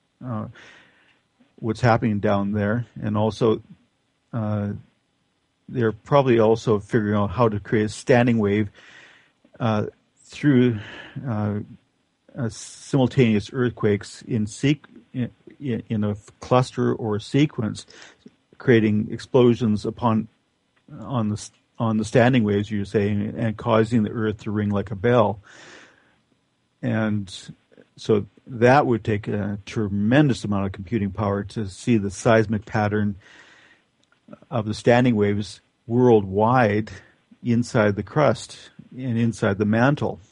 what's happening down there, and also they're probably also figuring out how to create a standing wave through simultaneous earthquakes in a cluster or a sequence, creating explosions on the standing waves, you're saying, and causing the earth to ring like a bell. And so that would take a tremendous amount of computing power to see the seismic pattern of the standing waves worldwide inside the crust and inside the mantle.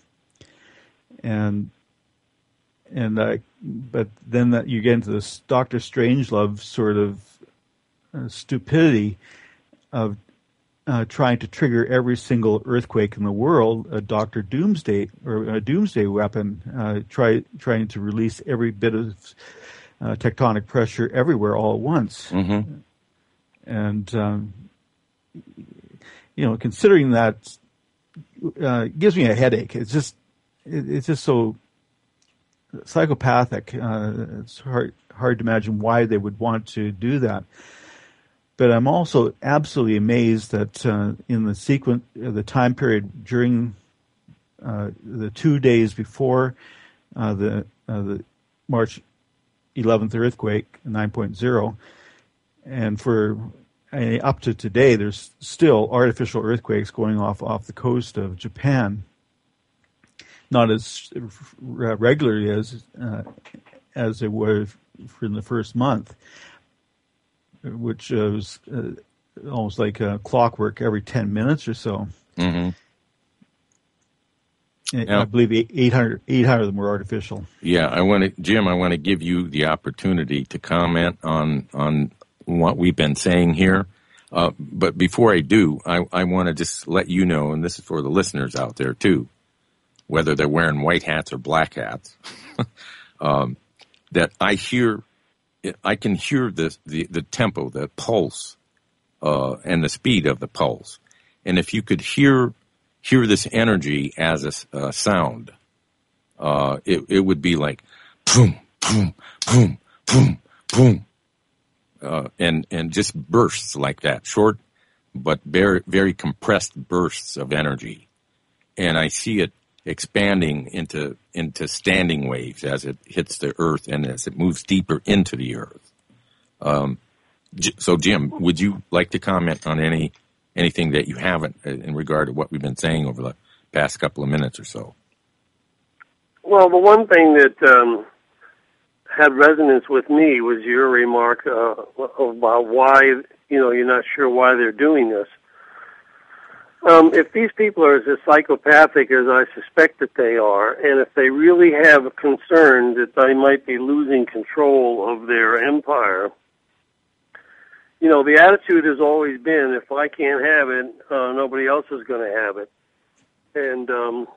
But then that you get into this Dr. Strangelove sort of stupidity of trying to trigger every single earthquake in the world, a Dr. Doomsday or a doomsday weapon, trying to release every bit of tectonic pressure everywhere all at once. Mm-hmm. And considering that gives me a headache. It's just so psychopathic. It's hard to imagine why they would want to do that. But I'm also absolutely amazed that in the time period during the 2 days before the March 11th earthquake, 9.0, and for up to today, there's still artificial earthquakes going off the coast of Japan. Not as regularly as it was in the first month, which was almost like clockwork every 10 minutes or so. Mm-hmm. Now, I believe 800 of them were artificial. Yeah, Jim, I want to give you the opportunity to comment on what we've been saying here. But before I do, I want to just let you know, and this is for the listeners out there too, whether they're wearing white hats or black hats, that I can hear the tempo, the pulse, and the speed of the pulse. And if you could hear this energy as a sound, it would be like boom, boom, boom, boom, boom, and just bursts like that, short but very, very compressed bursts of energy. And I see it expanding into standing waves as it hits the earth and as it moves deeper into the earth. So, Jim, would you like to comment on anything that you haven't in regard to what we've been saying over the past couple of minutes or so? Well, the one thing that had resonance with me was your remark about why, you're not sure why they're doing this. If these people are as psychopathic as I suspect that they are, and if they really have a concern that they might be losing control of their empire, the attitude has always been, if I can't have it, nobody else is going to have it. And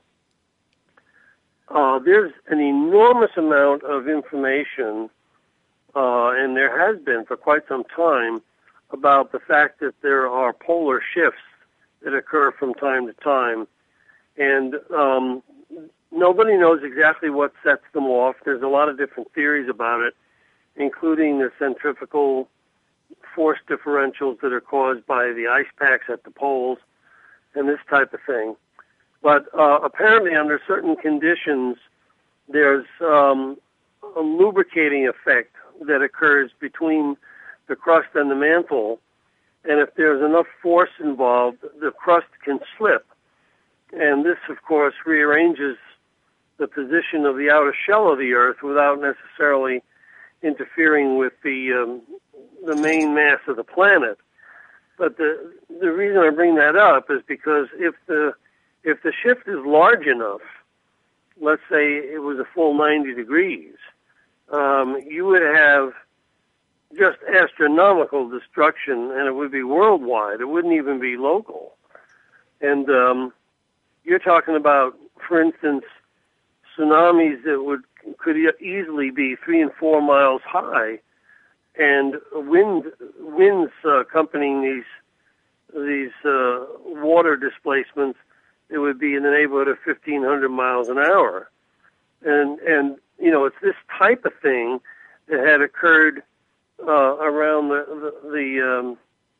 there's an enormous amount of information, and there has been for quite some time, about the fact that there are polar shifts that occur from time to time. And nobody knows exactly what sets them off. There's a lot of different theories about it. including the centrifugal force differentials that are caused by the ice packs at the poles and this type of thing. But apparently under certain conditions, there's a lubricating effect that occurs between the crust and the mantle, and if there's enough force involved, the crust can slip. And this, of course, rearranges the position of the outer shell of the Earth without necessarily interfering with the main mass of the planet. But the reason I bring that up is because if the shift is large enough, let's say it was a full 90 degrees, you would have just astronomical destruction, and it would be worldwide. It wouldn't even be local. And you're talking about, for instance, tsunamis that could easily be 3 and 4 miles high, and winds accompanying these water displacements. It would be in the neighborhood of 1,500 miles an hour, and it's this type of thing that had occurred around the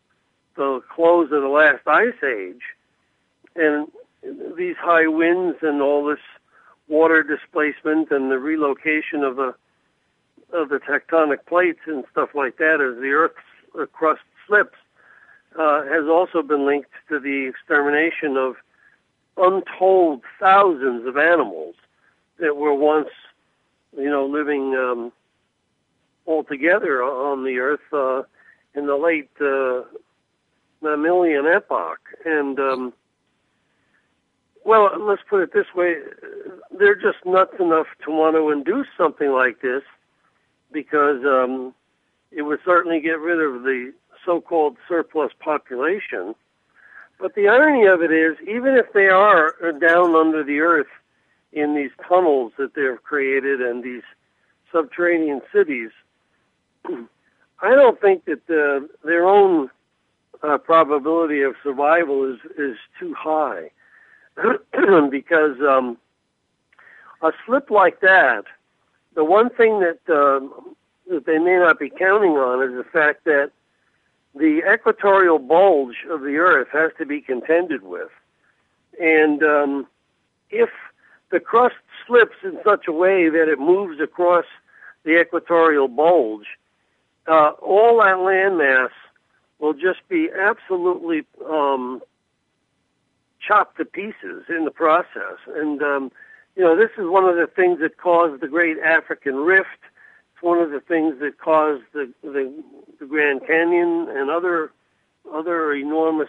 close of the last ice age, and these high winds and all this water displacement and the relocation of the tectonic plates and stuff like that as the Earth's crust slips has also been linked to the extermination of untold thousands of animals that were once, living all together on the Earth in the late mammalian epoch. And well, let's put it this way: they're just nuts enough to want to induce something like this, because it would certainly get rid of the so-called surplus population. But the irony of it is, even if they are down under the earth in these tunnels that they've created and these subterranean cities, I don't think that their own probability of survival is too high. Because a slip like that, the one thing that they may not be counting on is the fact that the equatorial bulge of the Earth has to be contended with. And if the crust slips in such a way that it moves across the equatorial bulge, all that landmass will just be absolutely chopped to pieces in the process. And, this is one of the things that caused the Great African Rift. It's one of the things that caused the Grand Canyon and other enormous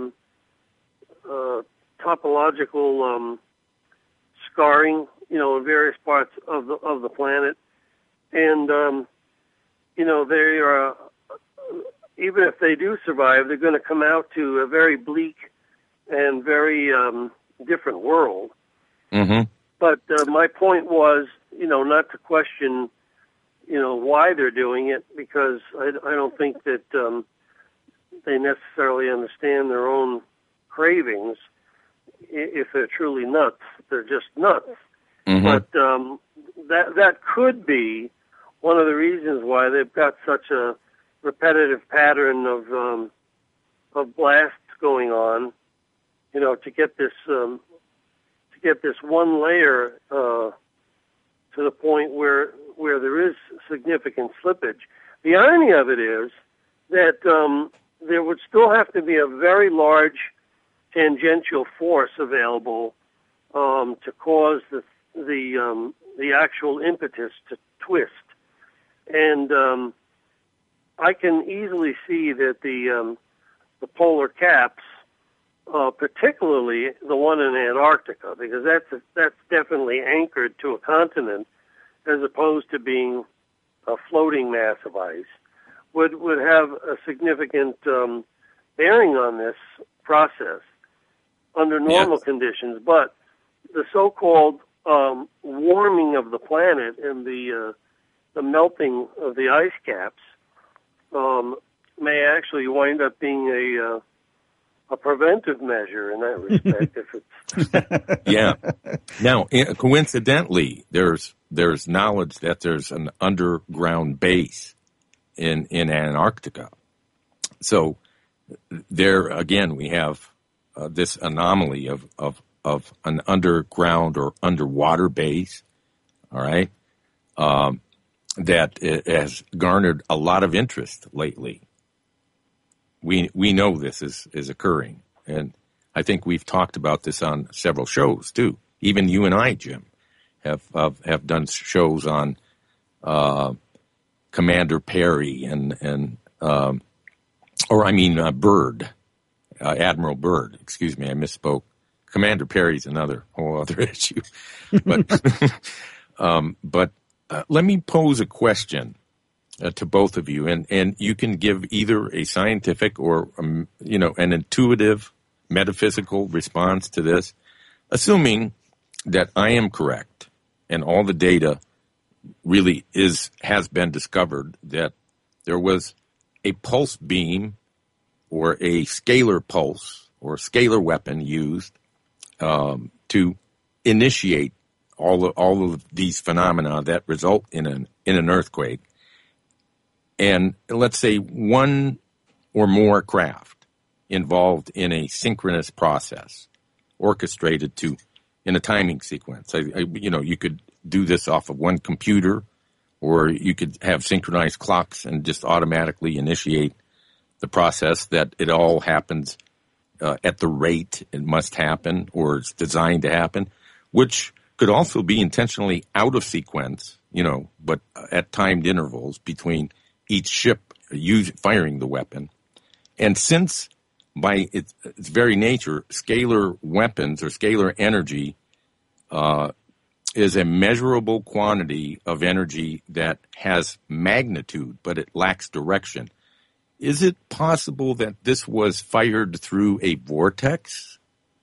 topological scarring, in various parts of the planet. And, they are, even if they do survive, they're going to come out to a very bleak and very different world. Mm-hmm. But my point was, not to question, why they're doing it, because I don't think that they necessarily understand their own cravings. If they're truly nuts, they're just nuts. Mm-hmm. But that could be one of the reasons why they've got such a repetitive pattern of blasts going on. To get this one layer to the point where there is significant slippage. The irony of it is that there would still have to be a very large tangential force available to cause the actual impetus to twist. And I can easily see that the polar caps, particularly the one in Antarctica, because that's definitely anchored to a continent as opposed to being a floating mass of ice, would have a significant bearing on this process under normal conditions. But the so-called warming of the planet and the melting of the ice caps may actually wind up being a preventive measure in that respect. If it's Yeah. Now, coincidentally, there's knowledge that there's an underground base in Antarctica. So there again, we have this anomaly of an underground or underwater base. All right, that has garnered a lot of interest lately. We know this is occurring, and I think we've talked about this on several shows too. Even you and I, Jim, have done shows on Commander Perry and Byrd, Admiral Byrd. Excuse me, I misspoke. Commander Perry's another whole other issue, but let me pose a question to both of you, and you can give either a scientific or an intuitive metaphysical response to this, assuming that I am correct and all the data really has been discovered that there was a pulse beam or a scalar pulse or scalar weapon used to initiate all of these phenomena that result in an earthquake. And let's say one or more craft involved in a synchronous process, orchestrated in a timing sequence. You could do this off of one computer, or you could have synchronized clocks and just automatically initiate the process that it all happens at the rate it must happen or it's designed to happen, which could also be intentionally out of sequence, but at timed intervals between each ship firing the weapon. And since by its very nature, scalar weapons or scalar energy is a measurable quantity of energy that has magnitude, but it lacks direction. Is it possible that this was fired through a vortex,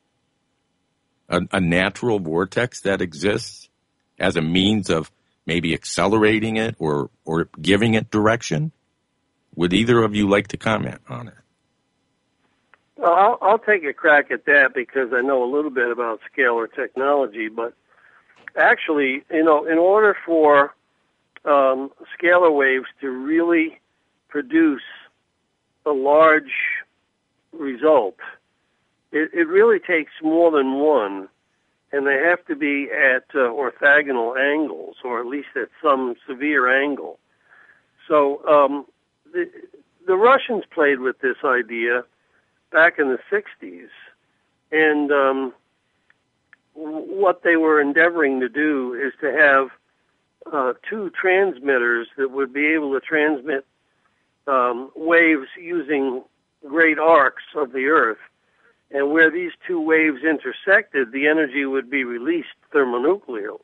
a natural vortex that exists as a means of maybe accelerating it or giving it direction? Would either of you like to comment on it? Well, I'll take a crack at that because I know a little bit about scalar technology, but actually, in order for scalar waves to really produce a large result, it really takes more than one, and they have to be at orthogonal angles, or at least at some severe angle. So the Russians played with this idea back in the 60s, and what they were endeavoring to do is to have two transmitters that would be able to transmit waves using great arcs of the Earth, and where these two waves intersected, the energy would be released thermonuclearly,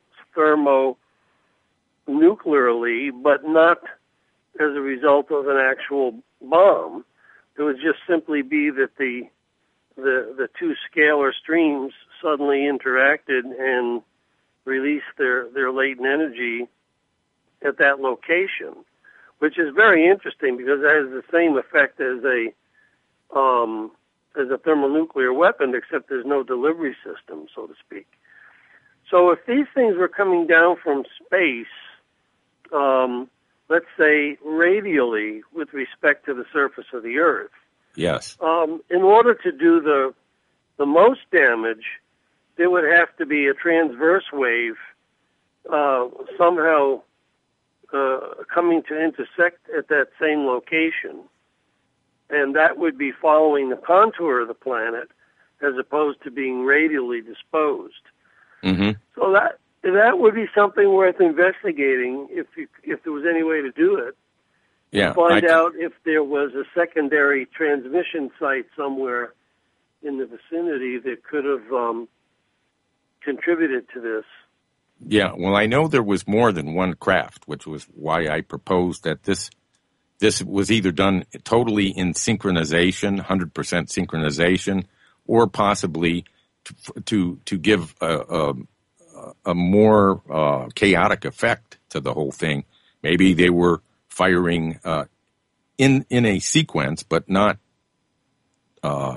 but not as a result of an actual bomb. It would just simply be that the two scalar streams suddenly interacted and released their latent energy at that location, which is very interesting because it has the same effect as a thermonuclear weapon, except there's no delivery system, so to speak. So if these things were coming down from space, let's say radially with respect to the surface of the Earth, yes, in order to do the most damage, there would have to be a transverse wave somehow coming to intersect at that same location, and that would be following the contour of the planet as opposed to being radially disposed. Mm-hmm. So that would be something worth investigating if there was any way to do it. Yeah, Find out if there was a secondary transmission site somewhere in the vicinity that could have contributed to this. Yeah, well, I know there was more than one craft, which was why I proposed that this was either done totally in synchronization, 100% synchronization, or possibly to give a more chaotic effect to the whole thing. Maybe they were firing in a sequence, but not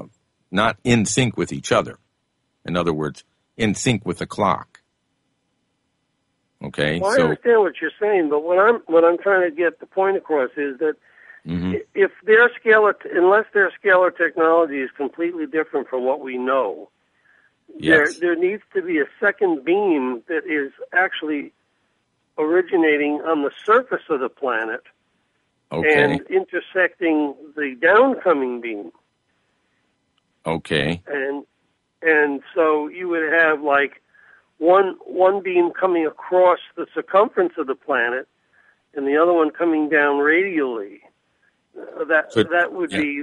not in sync with each other. In other words, in sync with the clock. Okay, well, I understand what you're saying, but what I'm trying to get the point across is that if their unless their scalar technology is completely different from what we know, yes, there needs to be a second beam that is actually originating on the surface of the planet and intersecting the downcoming beam. Okay. And so you would have like one beam coming across the circumference of the planet and the other one coming down radially. That would be...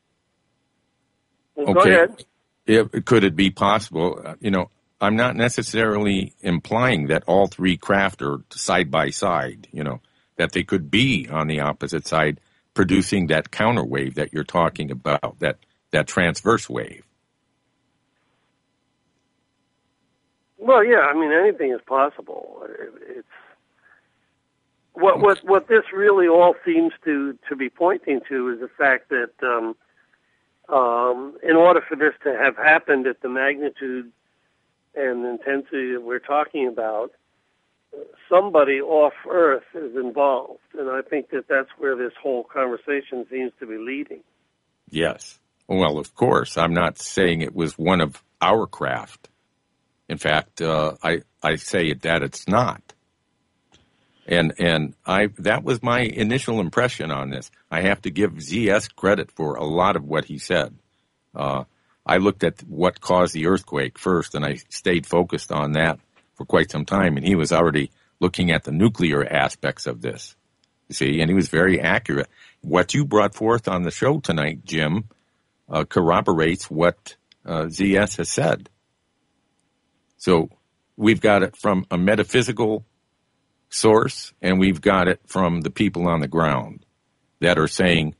Well, okay. Go ahead. Could it be possible? I'm not necessarily implying that all three craft are side by side, that they could be on the opposite side producing that counter wave that you're talking about, that transverse wave. Well, yeah, I mean, anything is possible. It's what this really all seems to be pointing to is the fact that in order for this to have happened at the magnitude and intensity that we're talking about, somebody off Earth is involved, and I think that that's where this whole conversation seems to be leading. Yes. Well, of course, I'm not saying it was one of our craft. In fact, I say that it's not. And that was my initial impression on this. I have to give ZS credit for a lot of what he said. I looked at what caused the earthquake first, and I stayed focused on that for quite some time, and he was already looking at the nuclear aspects of this, you see, and he was very accurate. What you brought forth on the show tonight, Jim, corroborates what ZS has said. So we've got it from a metaphysical source, and we've got it from the people on the ground that are saying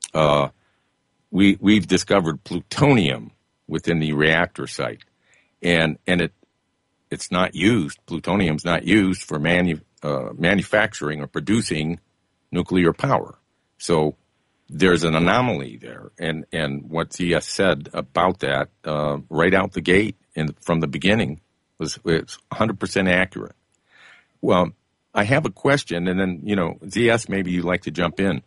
we've discovered plutonium within the reactor site, and it's not used. Plutonium's not used for manufacturing or producing nuclear power. So there's an anomaly there, and what ZS said about that right out the gate and from the beginning was 100% accurate. Well, I have a question, and then ZS, maybe you'd like to jump in.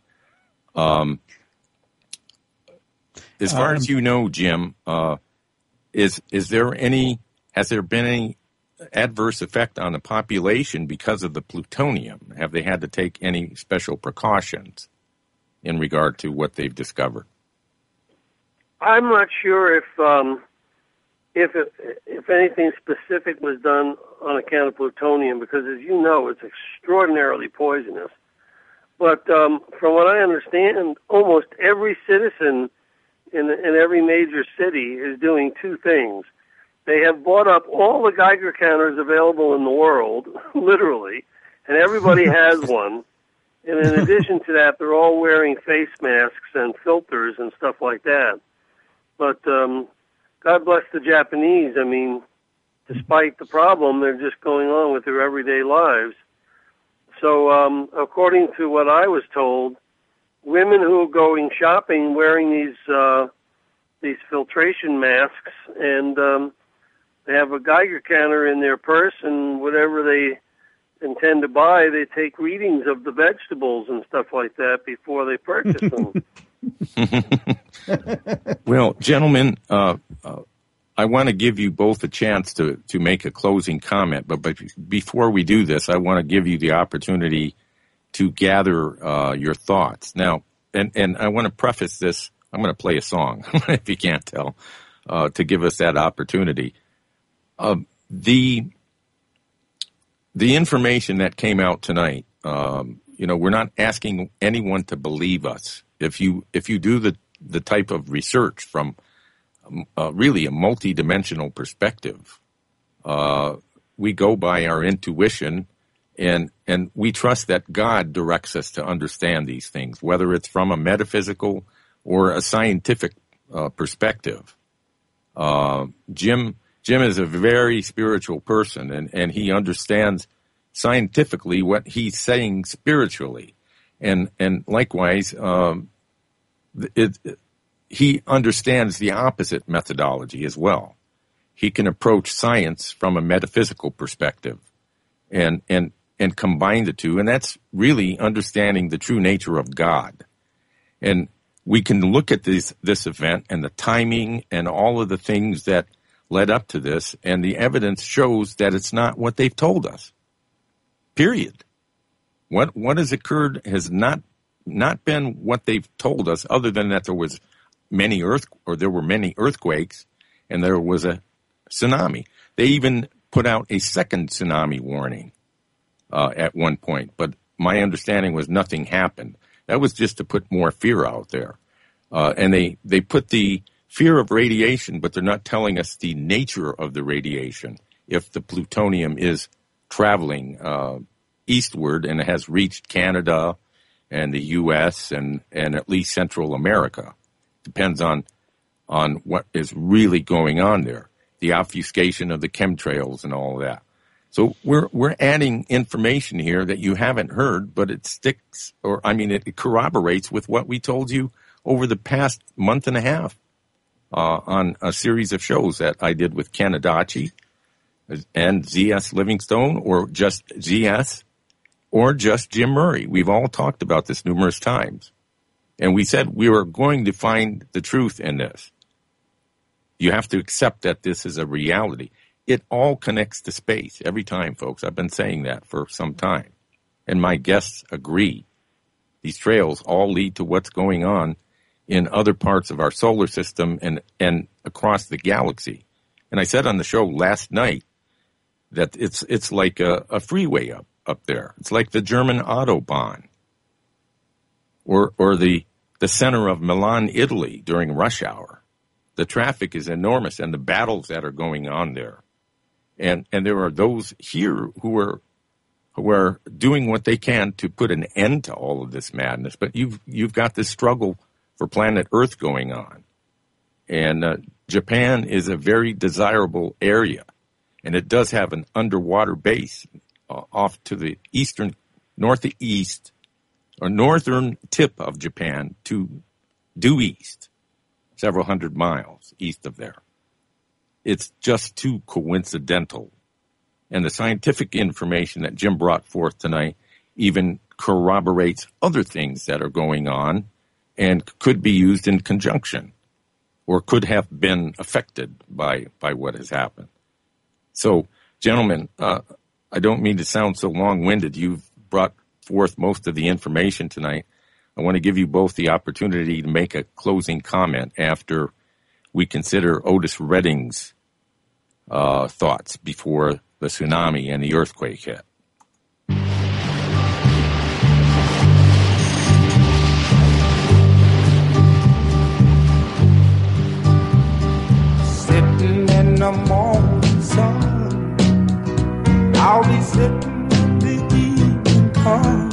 As far as you know, Jim, has there been any adverse effect on the population because of the plutonium? Have they had to take any special precautions in regard to what they've discovered? I'm not sure if anything specific was done on account of plutonium, because as you know, it's extraordinarily poisonous. But from what I understand, almost every citizen in every major city is doing two things. They have bought up all the Geiger counters available in the world, literally, and everybody has one. And in addition to that, they're all wearing face masks and filters and stuff like that. But God bless the Japanese. I mean, despite the problem, they're just going on with their everyday lives. So according to what I was told, women who are going shopping wearing these filtration masks, and they have a Geiger counter in their purse, and whatever they intend to buy, they take readings of the vegetables and stuff like that before they purchase them. Well, gentlemen, I want to give you both a chance to make a closing comment, but before we do this, I want to give you the opportunity to gather your thoughts. Now, and I want to preface this, I'm going to play a song, if you can't tell, to give us that opportunity. The information that came out tonight, we're not asking anyone to believe us. If you do the type of research from really a multidimensional perspective, we go by our intuition, and we trust that God directs us to understand these things, whether it's from a metaphysical or a scientific perspective. Jim is a very spiritual person, and he understands scientifically what he's saying spiritually. And likewise, he understands the opposite methodology as well. He can approach science from a metaphysical perspective and combine the two, and that's really understanding the true nature of God. And we can look at this event and the timing and all of the things that led up to this, and the evidence shows that it's not what they've told us. Period. What has occurred has not been what they've told us, other than that there were many earthquakes and there was a tsunami. They even put out a second tsunami warning at one point, but my understanding was nothing happened. That was just to put more fear out there. And they put the fear of radiation, but they're not telling us the nature of the radiation. If the plutonium is traveling eastward and it has reached Canada and the U.S. and at least Central America. Depends on what is really going on there. The obfuscation of the chemtrails and all of that. So we're adding information here that you haven't heard, but it sticks, it corroborates with what we told you over the past month and a half on a series of shows that I did with Ken Adachi and Z.S. Livingstone, or just Z.S., or just Jim Murray. We've all talked about this numerous times. And we said we were going to find the truth in this. You have to accept that this is a reality. It all connects to space every time, folks. I've been saying that for some time. And my guests agree. These trails all lead to what's going on in other parts of our solar system and across the galaxy. And I said on the show last night that it's like a freeway up there. It's like the German Autobahn or the center of Milan, Italy during rush hour. The traffic is enormous, and the battles that are going on there. And there are those here who are doing what they can to put an end to all of this madness. But you've got this struggle for planet Earth going on. And Japan is a very desirable area, and it does have an underwater base off to the northeast or northern tip of Japan to due east, several hundred miles east of there. It's just too coincidental. And the scientific information that Jim brought forth tonight even corroborates other things that are going on and could be used in conjunction or could have been affected by what has happened. So, gentlemen, I don't mean to sound so long-winded. You've brought forth most of the information tonight. I want to give you both the opportunity to make a closing comment after we consider Otis Redding's thoughts before the tsunami and the earthquake hit. Sitting in the morning sun, I'll be sitting when the evening comes,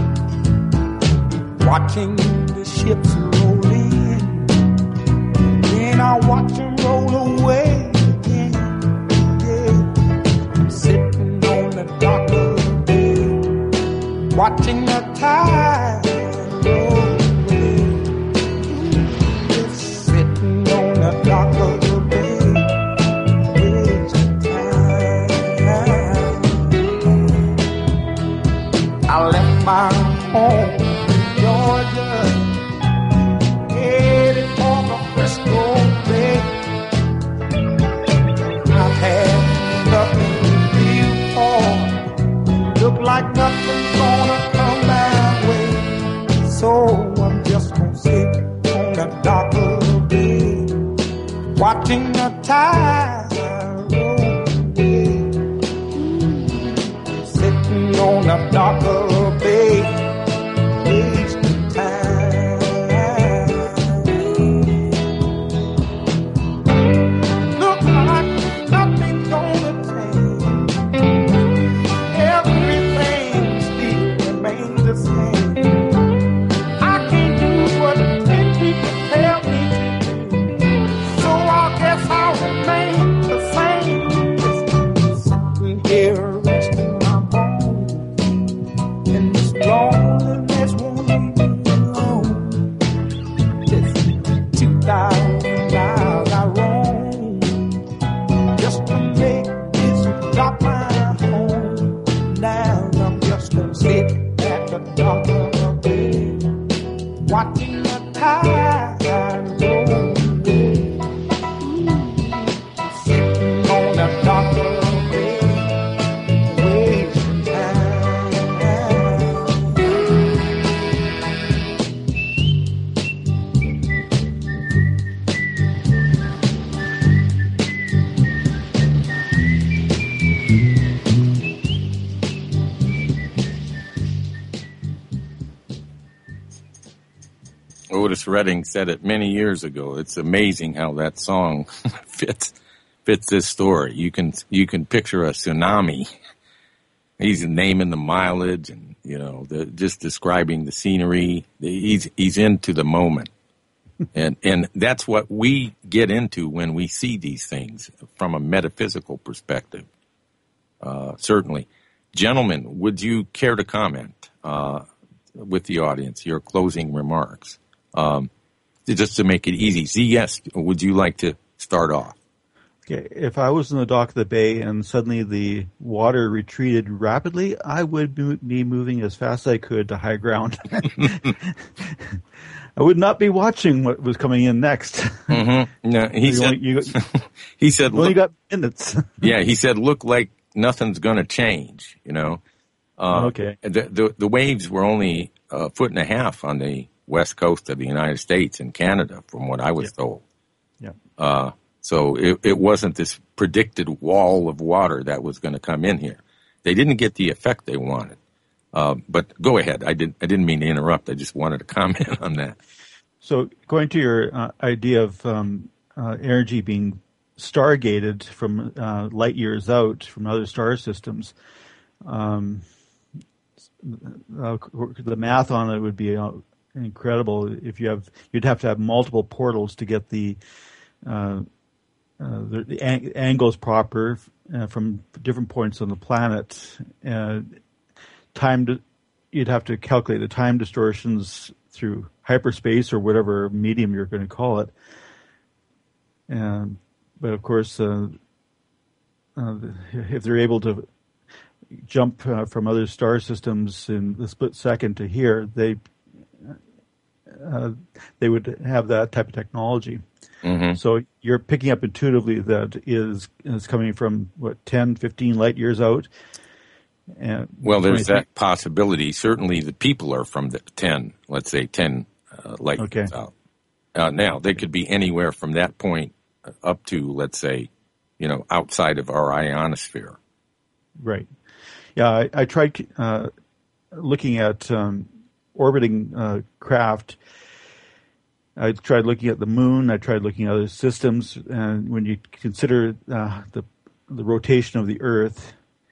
watching the ships roll in, then I'll watch them roll away again. Yeah. I'm sitting on the dock of the bay, watching the tide roll away. Just sitting on the dock of the bay, wasting time. I left my home, Georgia, headed for the Frisco Bay. I've had nothing to live for, look like nothing's gonna come my way. So I'm just gonna sit on the dock of the bay, watching the tide roll away. Sitting on the dock of the bay, wasting time. Look like nothing's gonna change. Everything still remains the same. I can't do what 10 people tell me to do, so I guess I'll remain Otis Redding said it many years ago. It's amazing how that song fits this story. You can picture a tsunami. He's naming the mileage and, just describing the scenery. He's into the moment. And that's what we get into when we see these things from a metaphysical perspective. Certainly. Gentlemen, would you care to comment with the audience, your closing remarks? Just to make it easy. ZS, would you like to start off? Okay. If I was in the dock of the bay and suddenly the water retreated rapidly, I would be moving as fast as I could to high ground. I would not be watching what was coming in next. Mm-hmm. No, he said, you only got minutes. Yeah, he said, look like nothing's going to change, Okay. The waves were only 1.5 feet on the west coast of the United States and Canada, from what I was told. Yeah. So it wasn't this predicted wall of water that was going to come in here. They didn't get the effect they wanted. But go ahead. I didn't mean to interrupt. I just wanted to comment on that. So going to your idea of energy being stargated from light years out from other star systems, the math on it would be incredible. You'd have to have multiple portals to get the angles proper from different points on the planet. You'd have to calculate the time distortions through hyperspace or whatever medium you're going to call it. But of course, if they're able to jump from other star systems in the split second to here, they would have that type of technology. Mm-hmm. So you're picking up intuitively that is coming from 10, 15 light years out. And well, there's that possibility. Certainly, the people are from the 10 light years out. Now, they could be anywhere from that point up to, let's say, outside of our ionosphere. Right. Yeah, I tried looking at orbiting craft. I tried looking at the moon. I tried looking at other systems. And when you consider the rotation of the Earth,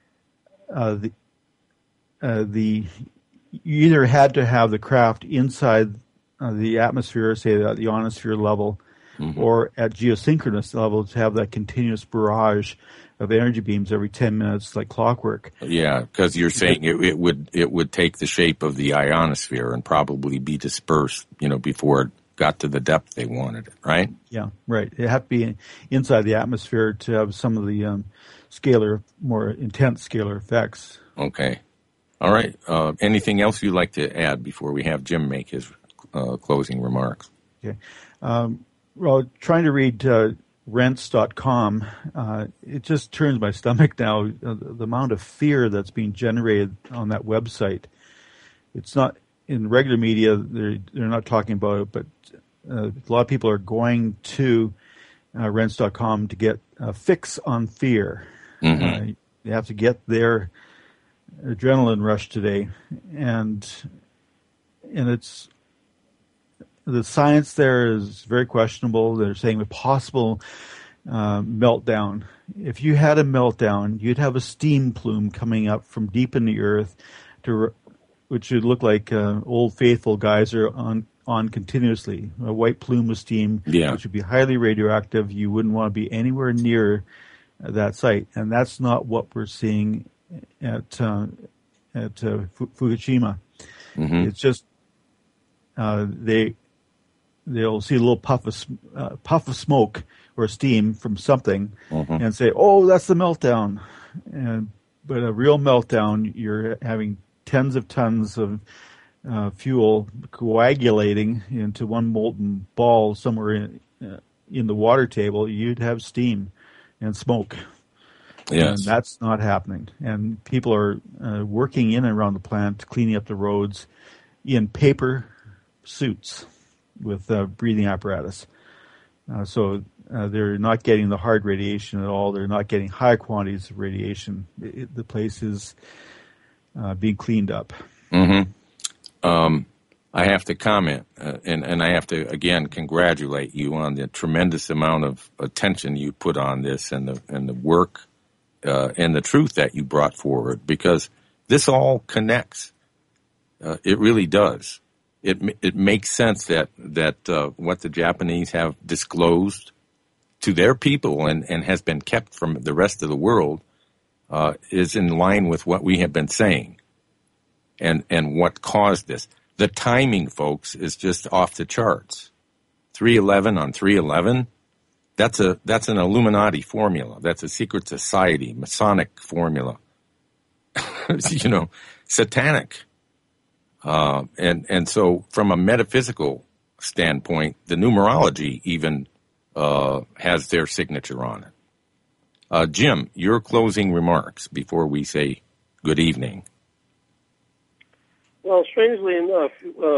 you either had to have the craft inside the atmosphere, say at the ionosphere level, mm-hmm. or at geosynchronous level to have that continuous barrage of energy beams every 10 minutes, like clockwork. Yeah, because you're saying it would take the shape of the ionosphere and probably be dispersed, before it got to the depth they wanted it, right? Yeah, right. It had to be inside the atmosphere to have some of the more intense scalar effects. Okay. All right. Anything else you'd like to add before we have Jim make his closing remarks? Okay. Well, trying to read rents.com, it just turns my stomach now, the amount of fear that's being generated on that website. It's not in regular media, they're not talking about it, but a lot of people are going to rents.com to get a fix on fear. Mm-hmm. They have to get their adrenaline rush today, and it's the science there is very questionable. They're saying a possible meltdown. If you had a meltdown, you'd have a steam plume coming up from deep in the earth, which would look like Old Faithful geyser on continuously. A white plume of steam, which would be highly radioactive. You wouldn't want to be anywhere near that site, and that's not what we're seeing at Fukushima. Mm-hmm. It's just they'll see a little puff of smoke or steam from something, mm-hmm. and say, "Oh, that's the meltdown." But a real meltdown, you're having tens of tons of fuel coagulating into one molten ball somewhere in the water table. You'd have steam and smoke. Yes. And that's not happening. And people are working in and around the plant, cleaning up the roads in paper suits with breathing apparatus. So they're not getting the hard radiation at all. They're not getting high quantities of radiation. The place is being cleaned up. Mm-hmm. I have to comment, and I have to again congratulate you on the tremendous amount of attention you put on this, and the work and the truth that you brought forward, because this all connects. It really does. It makes sense that what the Japanese have disclosed to their people and has been kept from the rest of the world is in line with what we have been saying, and what caused this. The timing, folks, is just off the charts. 3/11 on 3/11, that's an Illuminati formula. That's a secret society, Masonic formula. Satanic. And so from a metaphysical standpoint, the numerology even has their signature on it. Jim, your closing remarks before we say good evening. Well, strangely enough,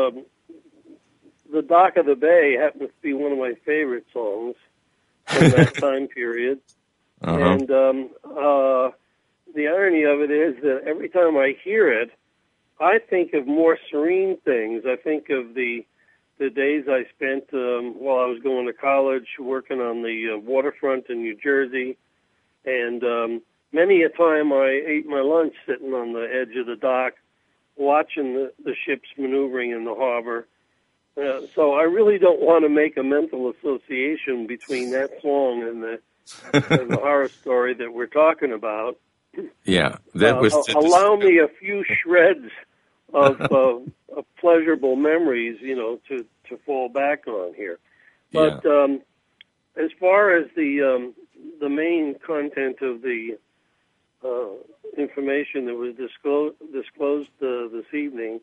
The Dock of the Bay happens to be one of my favorite songs from that time period. Uh-huh. And the irony of it is that every time I hear it, I think of more serene things. I think of the days I spent while I was going to college working on the waterfront in New Jersey. And many a time I ate my lunch sitting on the edge of the dock, watching the ships maneuvering in the harbor. So I really don't want to make a mental association between that song and the horror story that we're talking about. Yeah, that was. Allow me a few shreds of pleasurable memories, to fall back on here. But as far as the main content of the information that was disclosed this evening,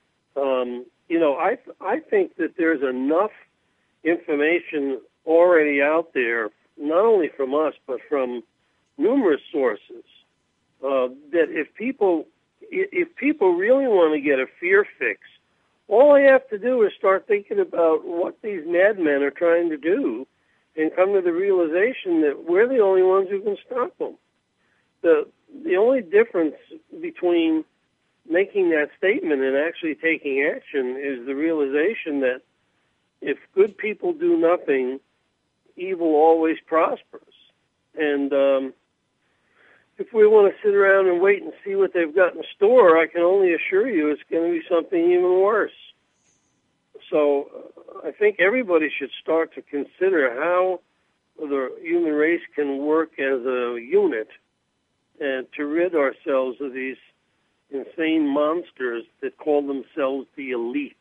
I think that there's enough information already out there, not only from us but from numerous sources, that if people really want to get a fear fix, all they have to do is start thinking about what these madmen are trying to do and come to the realization that we're the only ones who can stop them. The only difference between making that statement and actually taking action is the realization that if good people do nothing, evil always prospers. And if we want to sit around and wait and see what they've got in store, I can only assure you it's going to be something even worse. So I think everybody should start to consider how the human race can work as a unit and to rid ourselves of these insane monsters that call themselves the elite.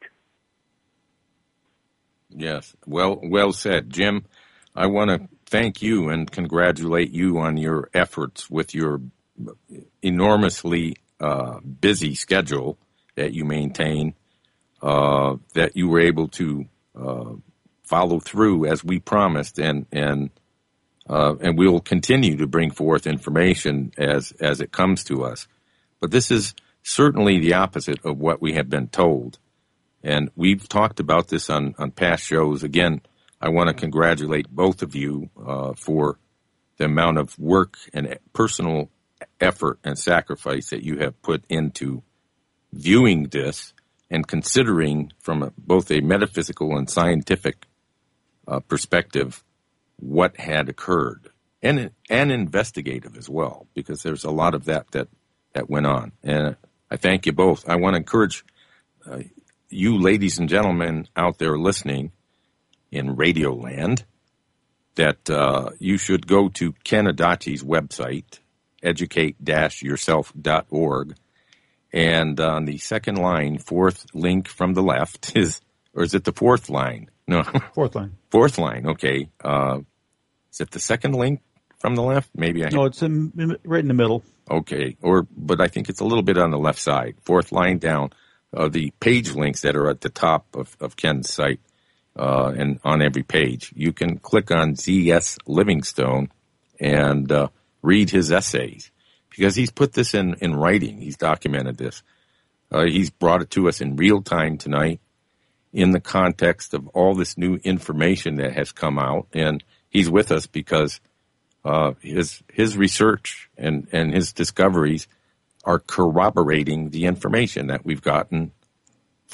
Yes, well said, Jim. I want to thank you and congratulate you on your efforts with your enormously busy schedule that you maintain, that you were able to follow through as we promised, and we'll continue to bring forth information as it comes to us. But this is certainly the opposite of what we have been told. And we've talked about this on past shows. Again, I want to congratulate both of you for the amount of work and personal effort and sacrifice that you have put into viewing this and considering from both a metaphysical and scientific perspective what had occurred, and investigative as well, because there's a lot of that went on. And I thank you both. I want to encourage you, ladies and gentlemen out there listening in Radio Land, that you should go to Ken Adachi's website, educate-yourself.org, and on the second line, fourth link from the left is it the fourth line? No. Fourth line. Fourth line, okay. Is it the second link from the left? Maybe No, it's right in the middle. Okay, but I think it's a little bit on the left side. Fourth line down, the page links that are at the top of Ken's site, and on every page. You can click on Z.S. Livingstone and read his essays, because he's put this in writing. He's documented this. He's brought it to us in real time tonight in the context of all this new information that has come out, and he's with us because his research and his discoveries are corroborating the information that we've gotten from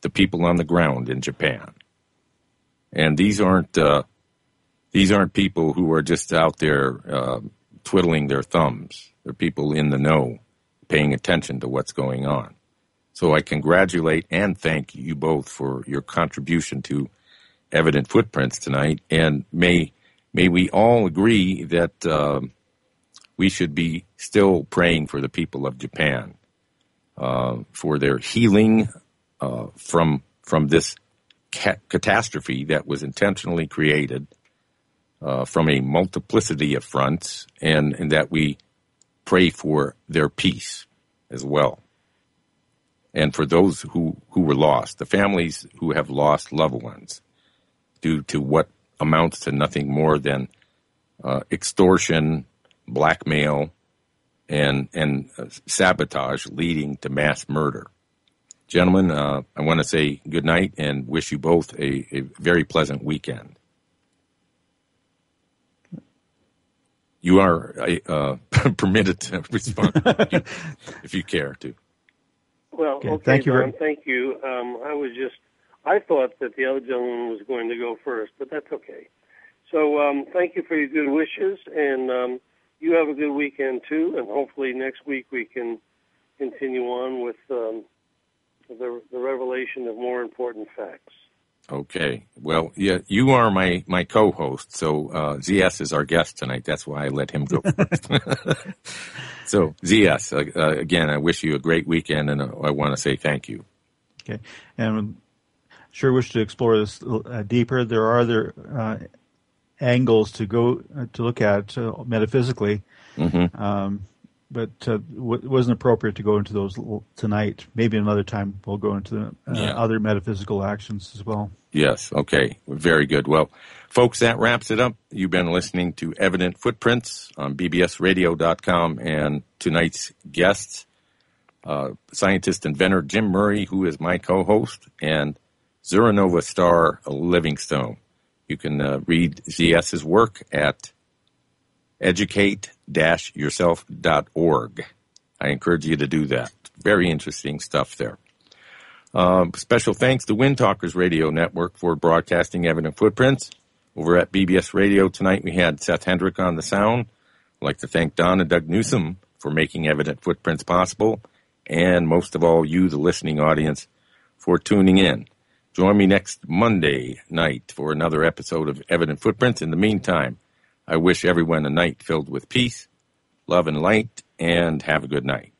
the people on the ground in Japan. And these aren't people who are just out there twiddling their thumbs. They're people in the know, paying attention to what's going on. So I congratulate and thank you both for your contribution to Evident Footprints tonight. And may we all agree that we should be still praying for the people of Japan, for their healing from this catastrophe that was intentionally created from a multiplicity of fronts, and that we pray for their peace as well. And for those who were lost, the families who have lost loved ones due to what amounts to nothing more than extortion, blackmail, and sabotage leading to mass murder. Gentlemen, I want to say good night and wish you both a very pleasant weekend. You are permitted to respond if you care to. Well, okay, thank you. Don, thank you. I thought that the other gentleman was going to go first, but that's okay. So thank you for your good wishes, and you have a good weekend too, and hopefully next week we can continue on with the revelation of more important facts. Okay. Well, yeah, you are my co-host, so ZS is our guest tonight. That's why I let him go first. So, ZS, again, I wish you a great weekend, and I want to say thank you. Okay. And sure wish to explore this deeper. There are other angles to look at metaphysically. Mm-hmm. But it wasn't appropriate to go into those tonight. Maybe another time we'll go into other metaphysical actions as well. Yes, okay. Very good. Well, folks, that wraps it up. You've been listening to Evident Footprints on bbsradio.com, and tonight's guests, scientist inventor Jim Murray, who is my co-host, and Zuranova star Livingstone. You can read ZS's work at educate-yourself.org. I encourage you to do that. Very interesting stuff there. Special thanks to Wind Talkers Radio Network for broadcasting Evident Footprints. Over at BBS Radio tonight, we had Seth Hendrick on the sound. I'd like to thank Don and Doug Newsom for making Evident Footprints possible, and most of all, you, the listening audience, for tuning in. Join me next Monday night for another episode of Evident Footprints. In the meantime, I wish everyone a night filled with peace, love, and light, and have a good night.